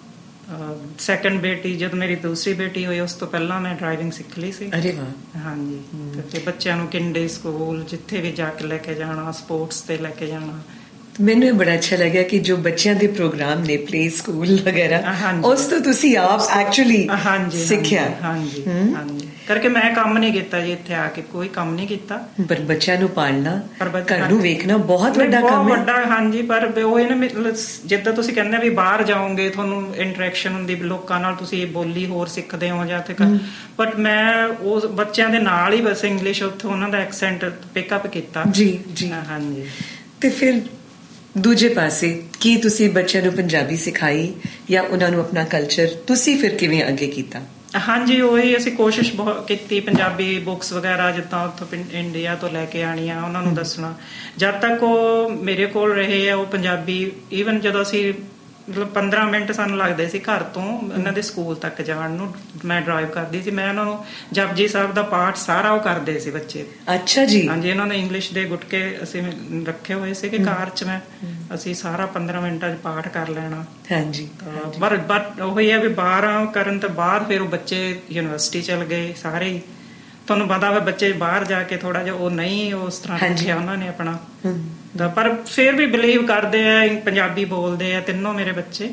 ਸੈਕੰਡ ਬੇਟੀ, ਜਦੋਂ ਮੇਰੀ ਦੂਸਰੀ ਬੇਟੀ ਹੋਈ ਉਸ ਤੋਂ ਪਹਿਲਾਂ ਮੈਂ ਡਰਾਈਵਿੰਗ ਸਿੱਖ ਲਈ ਸੀ। ਅਰੇ ਵਾਹ। ਹਾਂਜੀ, ਤੇ ਬੱਚਿਆਂ ਨੂੰ ਕਿੰਡੇ ਸਕੂਲ ਜਿੱਥੇ ਵੀ ਜਾ ਕੇ ਲੈ ਕੇ ਜਾਣਾ, ਸਪੋਰਟਸ ਤੇ ਲੈ ਕੇ ਜਾਣਾ। ਮੈਨੂੰ ਇਹ ਬੜਾ ਅੱਛਾ ਲੱਗਿਆ ਕਿ ਜੋ ਬੱਚਿਆਂ ਦੇ ਪ੍ਰੋਗਰਾਮ ਨੇ, ਪਲੇ ਸਕੂਲ ਵਗੈਰਾ, ਉਸ ਤੋਂ ਤੁਸੀਂ ਆਪ ਐਕਚੁਅਲੀ ਸਿੱਖਿਆ। ਹਾਂਜੀ ਹਾਂਜੀ, ਕਰਕੇ ਮੈਂ ਕੰਮ ਨਹੀਂ ਕੀਤਾ ਜੀ, ਇੱਥੇ ਆ ਕੇ ਕੋਈ ਕੰਮ ਨਹੀਂ ਕੀਤਾ। ਪਰ ਬੱਚਿਆਂ ਨੂੰ ਪਾਲਣਾ, ਘਰ ਨੂੰ ਵੇਖਣਾ ਬਹੁਤ ਵੱਡਾ ਕੰਮ ਹੈ। ਹਾਂਜੀ, ਪਰ ਉਹ ਇਹ ਨਾ ਜਿੱਦਾਂ ਤੁਸੀਂ ਕਹਿੰਦੇ ਵੀ ਬਾਹਰ ਜਾਓਗੇ ਤੁਹਾਨੂੰ ਇੰਟਰੈਕਸ਼ਨ ਹੁੰਦੀ ਲੋਕਾਂ ਨਾਲ, ਤੁਸੀਂ ਬੋਲੀ ਹੋਰ ਸਿੱਖਦੇ ਹੋ ਜਾਂ ਬਟ ਮੈਂ ਉਸ ਬੱਚਿਆਂ ਦੇ ਨਾਲ ਹੀ ਬਸ ਇੰਗਲਿਸ਼ ਉੱਥੇ ਉਹਨਾਂ ਦਾ ਐਕਸੈਂਟ ਪਿਕਅਪ ਕੀਤਾ। ਜੀ ਜੀ, ਹਾਂਜੀ। ਤੇ ਫਿਰ ਦੂਜੇ ਪਾਸੇ ਕੀ ਤੁਸੀਂ ਬੱਚਿਆਂ ਨੂੰ ਪੰਜਾਬੀ ਸਿਖਾਈ ਜਾਂ ਉਹਨਾਂ ਨੂੰ ਆਪਣਾ ਕਲਚਰ ਤੁਸੀਂ ਫਿਰ ਕਿਵੇਂ ਅੱਗੇ ਕੀਤਾ? ਹਾਂਜੀ, ਉਹੀ ਅਸੀਂ ਕੋਸ਼ਿਸ਼ ਬਹੁਤ ਕੀਤੀ, ਪੰਜਾਬੀ ਬੁੱਕਸ ਵਗੈਰਾ ਜਿੱਦਾਂ ਉੱਥੋਂ ਇੰਡੀਆ ਤੋਂ ਲੈ ਕੇ ਆਉਣੀਆਂ, ਉਹਨਾਂ ਨੂੰ ਦੱਸਣਾ। ਜਦ ਤੱਕ ਉਹ ਮੇਰੇ ਕੋਲ ਰਹੇ ਆ ਉਹ ਪੰਜਾਬੀ, ਈਵਨ ਜਦੋਂ ਅਸੀਂ ਮਤਲਬ 15 ਮਿੰਟ ਸਾਨੂੰ ਲੱਗਦੇ ਸੀ ਘਰ ਤੋਂ ਇਹਨਾਂ ਦੇ ਸਕੂਲ ਤੱਕ ਜਾਣ ਨੂੰ, ਮੈਂ ਡਰਾਈਵ ਕਰਦੀ ਸੀ, ਮੈਂ ਉਹਨਾਂ ਨੂੰ ਜਪਜੀ ਸਾਹਿਬ ਦਾ ਪਾਠ ਸਾਰਾ ਉਹ ਕਰਦੇ ਸੀ ਬੱਚੇ। ਅੱਛਾ ਜੀ। ਹਾਂਜੀ, ਇਹਨਾਂ ਨੇ ਇੰਗਲਿਸ਼ ਦੇ ਗੁਟਕੇ ਅਸੀਂ ਰੱਖੇ ਹੋਏ ਸੀਗੇ ਕਾਰ 'ਚ, ਅਸੀਂ ਸਾਰਾ 15 ਮਿੰਟਾਂ 'ਚ ਪਾਠ ਕਰ ਲੈਣਾ। ਹਾਂਜੀ, ਪਰ ਉਹੀ ਹੈ ਵੀ 12 ਕਰਨ ਤੋਂ ਬਾਅਦ ਫਿਰ ਉਹ ਬੱਚੇ ਯੂਨੀਵਰਸਿਟੀ ਚਲ ਗਏ ਸਾਰੇ ਹੀ। ਤੁਹਾਨੂੰ ਪਤਾ ਵਾ ਬੱਚੇ ਬਾਹਰ ਜਾ ਕੇ ਥੋੜਾ ਜਿਹਾ ਉਹ ਨਹੀਂ ਉਸ ਤਰ੍ਹਾਂ ਰੱਖਿਆ ਉਹਨਾਂ ਨੇ ਆਪਣਾ, ਪਰ ਫਿਰ ਵੀ ਬਿਲੀਵ ਕਰਦੇ ਆ, ਪੰਜਾਬੀ ਬੋਲਦੇ ਆ ਤਿੰਨੋਂ ਮੇਰੇ ਬੱਚੇ।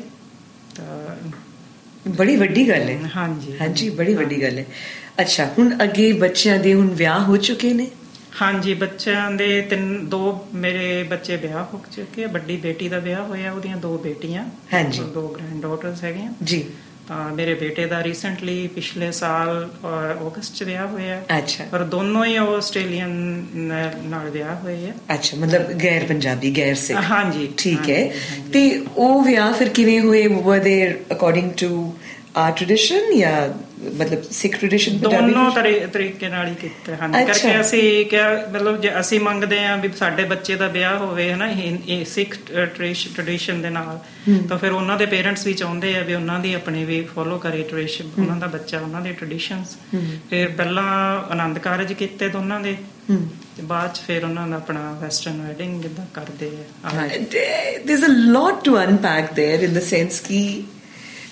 ਤਾਂ ਬੜੀ ਵੱਡੀ ਗੱਲ ਹੈ। ਹਾਂਜੀ ਹਾਂਜੀ, ਬੜੀ ਵੱਡੀ ਗੱਲ ਹੈ। ਅੱਛਾ, ਹੁਣ ਅੱਗੇ ਬੱਚਿਆਂ ਦੇ ਹੁਣ ਵਿਆਹ ਹੋ ਚੁੱਕੇ ਨੇ? ਹਾਂਜੀ, ਬੱਚਿਆਂ ਦੇ 2 ਮੇਰੇ ਬੱਚੇ ਵਿਆਹ ਹੋ ਚੁੱਕੇ ਆ। ਵੱਡੀ ਬੇਟੀ ਦਾ ਵਿਆਹ ਹੋਇਆ, ਉਹਦੀਆਂ 2 ਬੇਟੀਆਂ, 2 ਗ੍ਰੈਂਡ ਡਾਟਰਸ ਹੈਗੀਆਂ ਜੀ। ਤਾਂ ਮੇਰੇ ਬੇਟੇ ਦਾ ਰੀਸੈਂਟਲੀ ਪਿਛਲੇ ਸਾਲ ਅਗਸਤ 'ਚ ਵਿਆਹ ਹੋਇਆ। ਅੱਛਾ, ਪਰ ਦੋਨੋਂ ਹੀ ਆਸਟ੍ਰੇਲੀਅਨ ਨਾਲ ਵਿਆਹ ਹੋਏ ਆ। ਅੱਛਾ, ਮਤਲਬ ਗੈਰ ਪੰਜਾਬੀ, ਗੈਰ ਸਿੱਖ। ਹਾਂਜੀ, ਠੀਕ ਹੈ। ਤੇ ਉਹ ਵਿਆਹ ਫਿਰ ਕਿਵੇਂ ਹੋਏ? were they according to our tradition ਜਾਂ ਮਤਲਬ ਸਿੱਖ ਟ੍ਰੈਡੀਸ਼ਨ? ਦੋਨੋਂ ਤਰੀਕੇ ਨਾਲ ਹੀ ਕੀਤਾ। ਹਾਂਜੀ, ਕਰਕੇ ਅਸੀਂ ਕਿਹਾ ਮਤਲਬ ਜੇ ਅਸੀਂ ਮੰਗਦੇ ਹਾਂ ਵੀ ਸਾਡੇ ਬੱਚੇ ਦਾ ਵਿਆਹ ਹੋਵੇ ਹਨਾ ਸਿੱਖ ਟ੍ਰੈਡੀਸ਼ਨ ਦੇ ਨਾਲ, ਤਾਂ ਫਿਰ ਉਹਨਾਂ ਦੇ ਪੇਰੈਂਟਸ ਵੀ ਚਾਹੁੰਦੇ ਆ ਵੀ ਉਹਨਾਂ ਦੀ ਆਪਣੀ ਵੀ ਫੋਲੋ ਕਰੇ ਟ੍ਰੈਡੀਸ਼ਨ, ਉਹਨਾਂ ਦਾ ਬੱਚਾ ਉਹਨਾਂ ਦੇ ਟ੍ਰੈਡੀਸ਼ਨਸ। ਫਿਰ ਪਹਿਲਾਂ ਆਨੰਦ ਕਾਰਜ ਕੀਤੇ ਦੋਨਾਂ ਦੇ, ਤੇ ਬਾਅਦ ਚ ਫਿਰ ਉਹਨਾਂ ਦਾ ਆਪਣਾ ਵੈਸਟਰਨ ਵੈਡਿੰਗ ਜਿੱਦਾਂ ਕਰਦੇ ਆ। there's a lot to unpack there in the sense ਕਿ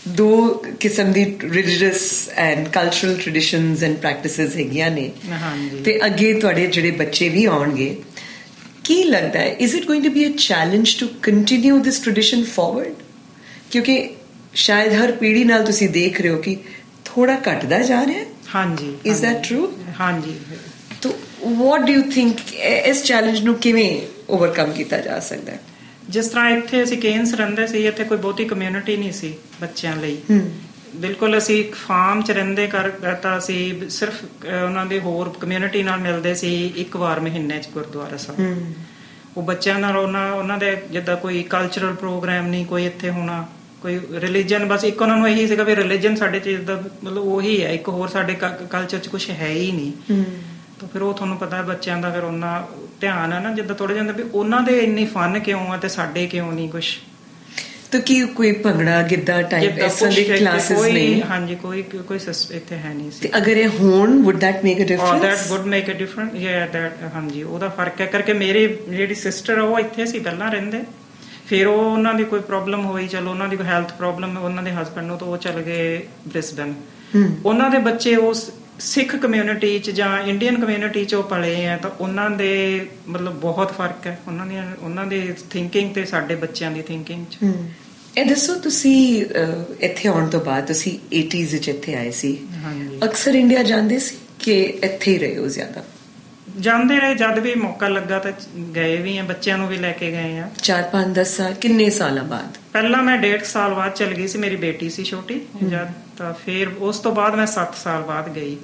ਦੋ ਕਿਸਮ ਦੀ religious and cultural traditions and practices ਹੈਗੀਆਂ ਨੇ ਤੇ ਅੱਗੇ ਤੁਹਾਡੇ ਜਿਹੜੇ ਬੱਚੇ ਵੀ ਆਉਣਗੇ, ਕੀ ਲੱਗਦਾ ਹੈ is it going to be a challenge to continue this tradition forward? ਕਿਉਂਕਿ ਸ਼ਾਇਦ ਹਰ ਪੀੜ੍ਹੀ ਨਾਲ ਤੁਸੀਂ ਦੇਖ ਰਹੇ ਹੋ ਕਿ ਥੋੜਾ ਘਟਦਾ ਜਾ ਰਿਹਾ ਹੈ। ਹਾਂਜੀ, is that true? ਹਾਂਜੀ। ਤਾਂ what do you think ਇਸ ਚੈਲੰਜ ਨੂੰ ਕਿਵੇਂ ਓਵਰਕਮ ਕੀਤਾ ਜਾ ਸਕਦਾ ਹੈ? ਜਿਸ ਤਰ੍ਹਾਂ ਇੱਥੇ ਅਸੀਂ ਕੇਨਸ ਰਹਿੰਦੇ ਸੀ, ਇੱਥੇ ਕੋਈ ਬਹੁਤੀ ਕਮਿਊਨਿਟੀ ਨਹੀਂ ਸੀ ਬੱਚਿਆਂ ਲਈ। ਬਿਲਕੁਲ ਅਸੀਂ ਇੱਕ ਫਾਰਮ 'ਚ ਰਹਿੰਦੇ ਤਾਂ ਅਸੀਂ ਸਿਰਫ ਉਹਨਾਂ ਦੀ ਹੋਰ ਕਮਿਊਨਿਟੀ ਨਾਲ ਮਿਲਦੇ ਸੀ ਇੱਕ ਵਾਰ ਮਹੀਨੇ 'ਚ ਗੁਰਦੁਆਰਾ ਸਾਹਿਬ। ਉਹ ਬੱਚਿਆਂ ਨਾਲ ਉਹਨਾਂ ਦੇ ਜਿੱਦਾਂ ਕੋਈ ਕਲਚਰਲ ਪ੍ਰੋਗਰਾਮ ਨਹੀਂ ਕੋਈ ਇੱਥੇ ਹੋਣਾ, ਕੋਈ ਰਿਲੀਜਨ, ਬਸ ਇੱਕ ਉਹਨਾਂ ਨੂੰ ਇਹੀ ਸੀਗਾ ਵੀ ਰਿਲੀਜਨ ਸਾਡੇ ਚੀਜ਼ ਦਾ ਮਤਲਬ ਉਹੀ ਹੈ, ਇੱਕ ਹੋਰ ਸਾਡੇ ਕਲਚਰ 'ਚ ਕੁਛ ਹੈ ਹੀ ਨਹੀਂ। ਤਾਂ ਫਿਰ ਉਹ ਤੁਹਾਨੂੰ ਪਤਾ ਬੱਚਿਆਂ ਦਾ ਫਿਰ ਉਹਨਾਂ ਧਿਆਨ ਹੈ ਨਾ ਜਿੱਦਾਂ ਥੋੜਾ ਜਿਹਾ ਵੀ ਉਹਨਾਂ ਦੇ ਇੰਨੀ ਫਨ ਕਿਉਂ ਆ ਤੇ ਸਾਡੇ ਕਿਉਂ ਨਹੀਂ ਕੁਛ। ਤਾਂ ਕੀ ਕੋਈ ਭੰਗੜਾ ਗਿੱਧਾ ਟਾਈਪ ਐਸਾ ਦੀ ਕਲਾਸਿਸ ਨਹੀਂ? ਹਾਂਜੀ, ਕੋਈ ਇੱਥੇ ਹੈ ਨਹੀਂ ਸੀ। ਤੇ ਅਗਰ ਇਹ ਹੋਣ would that make a difference? that would make a difference, yeah, that ਹਾਂਜੀ ਉਹਦਾ ਫਰਕ ਹੈ। ਕਰਕੇ ਮੇਰੀ ਜਿਹੜੀ ਸਿਸਟਰ ਉਹ ਇੱਥੇ ਸੀ ਪਹਿਲਾਂ ਰਹਿੰਦੇ, ਫਿਰ ਉਹਨਾਂ ਦੀ ਕੋਈ ਪ੍ਰੋਬਲਮ ਹੋਈ, ਚਲੋ ਉਹਨਾਂ ਦੀ ਕੋਈ ਹੈਲਥ ਪ੍ਰੋਬਲਮ ਉਹਨਾਂ ਦੇ ਹਸਬੈਂਡ ਨੂੰ, ਤਾਂ ਉਹ ਚਲੇ ਗਏ ਬ੍ਰਿਸਬਨ। ਉਹਨਾਂ ਦੇ ਬੱਚੇ ਉਸ ਸਿੱਖ ਕਮਿਊਨਿਟੀ 'ਚ ਜਾਂ ਇੰਡੀਅਨ ਕਮਿਊਨਿਟੀ 'ਚ ਉਹ ਪਲੇ ਆ, ਤਾਂ ਉਹਨਾਂ ਦੇ ਮਤਲਬ ਬਹੁਤ ਫਰਕ ਹੈ ਉਹਨਾਂ ਦੀ ਥਿੰਕਿੰਗ ਤੇ ਸਾਡੇ ਬੱਚਿਆਂ ਦੀ ਥਿੰਕਿੰਗ 'ਚ। ਇਹ ਦੱਸੋ, ਤੁਸੀਂ ਇੱਥੇ ਆਉਣ ਤੋਂ ਬਾਅਦ ਤੁਸੀਂ 80s ਵਿੱਚ ਇੱਥੇ ਆਏ ਸੀ, ਅਕਸਰ ਇੰਡੀਆ ਜਾਂਦੇ ਸੀ ਕਿ ਇੱਥੇ ਹੀ ਰਹੇ ਹੋ ਜ਼ਿਆਦਾ? ਜਾਂਦੇ ਰਹੇ, ਜਦ ਵੀ ਮੌਕਾ ਲੱਗਾ ਤਾਂ ਗਏ ਵੀ ਆ, ਬੱਚਿਆਂ ਨੂੰ ਵੀ ਲੈ ਕੇ ਗਏ ਆ। 4-5-10 ਸਾਲ? ਕਿੰਨੇ ਸਾਲਾਂ ਬਾਅਦ? ਪਹਿਲਾਂ ਮੈਂ 1.5 ਸਾਲ ਬਾਅਦ ਚਲ ਗਈ ਸੀ, ਮੇਰੀ ਬੇਟੀ ਸੀ ਛੋਟੀ ਜਦ, ਤਾਂ ਫਿਰ ਉਸ ਤੋਂ ਬਾਅਦ ਮੈਂ 7 ਸਾਲ ਬਾਅਦ ਗਈ।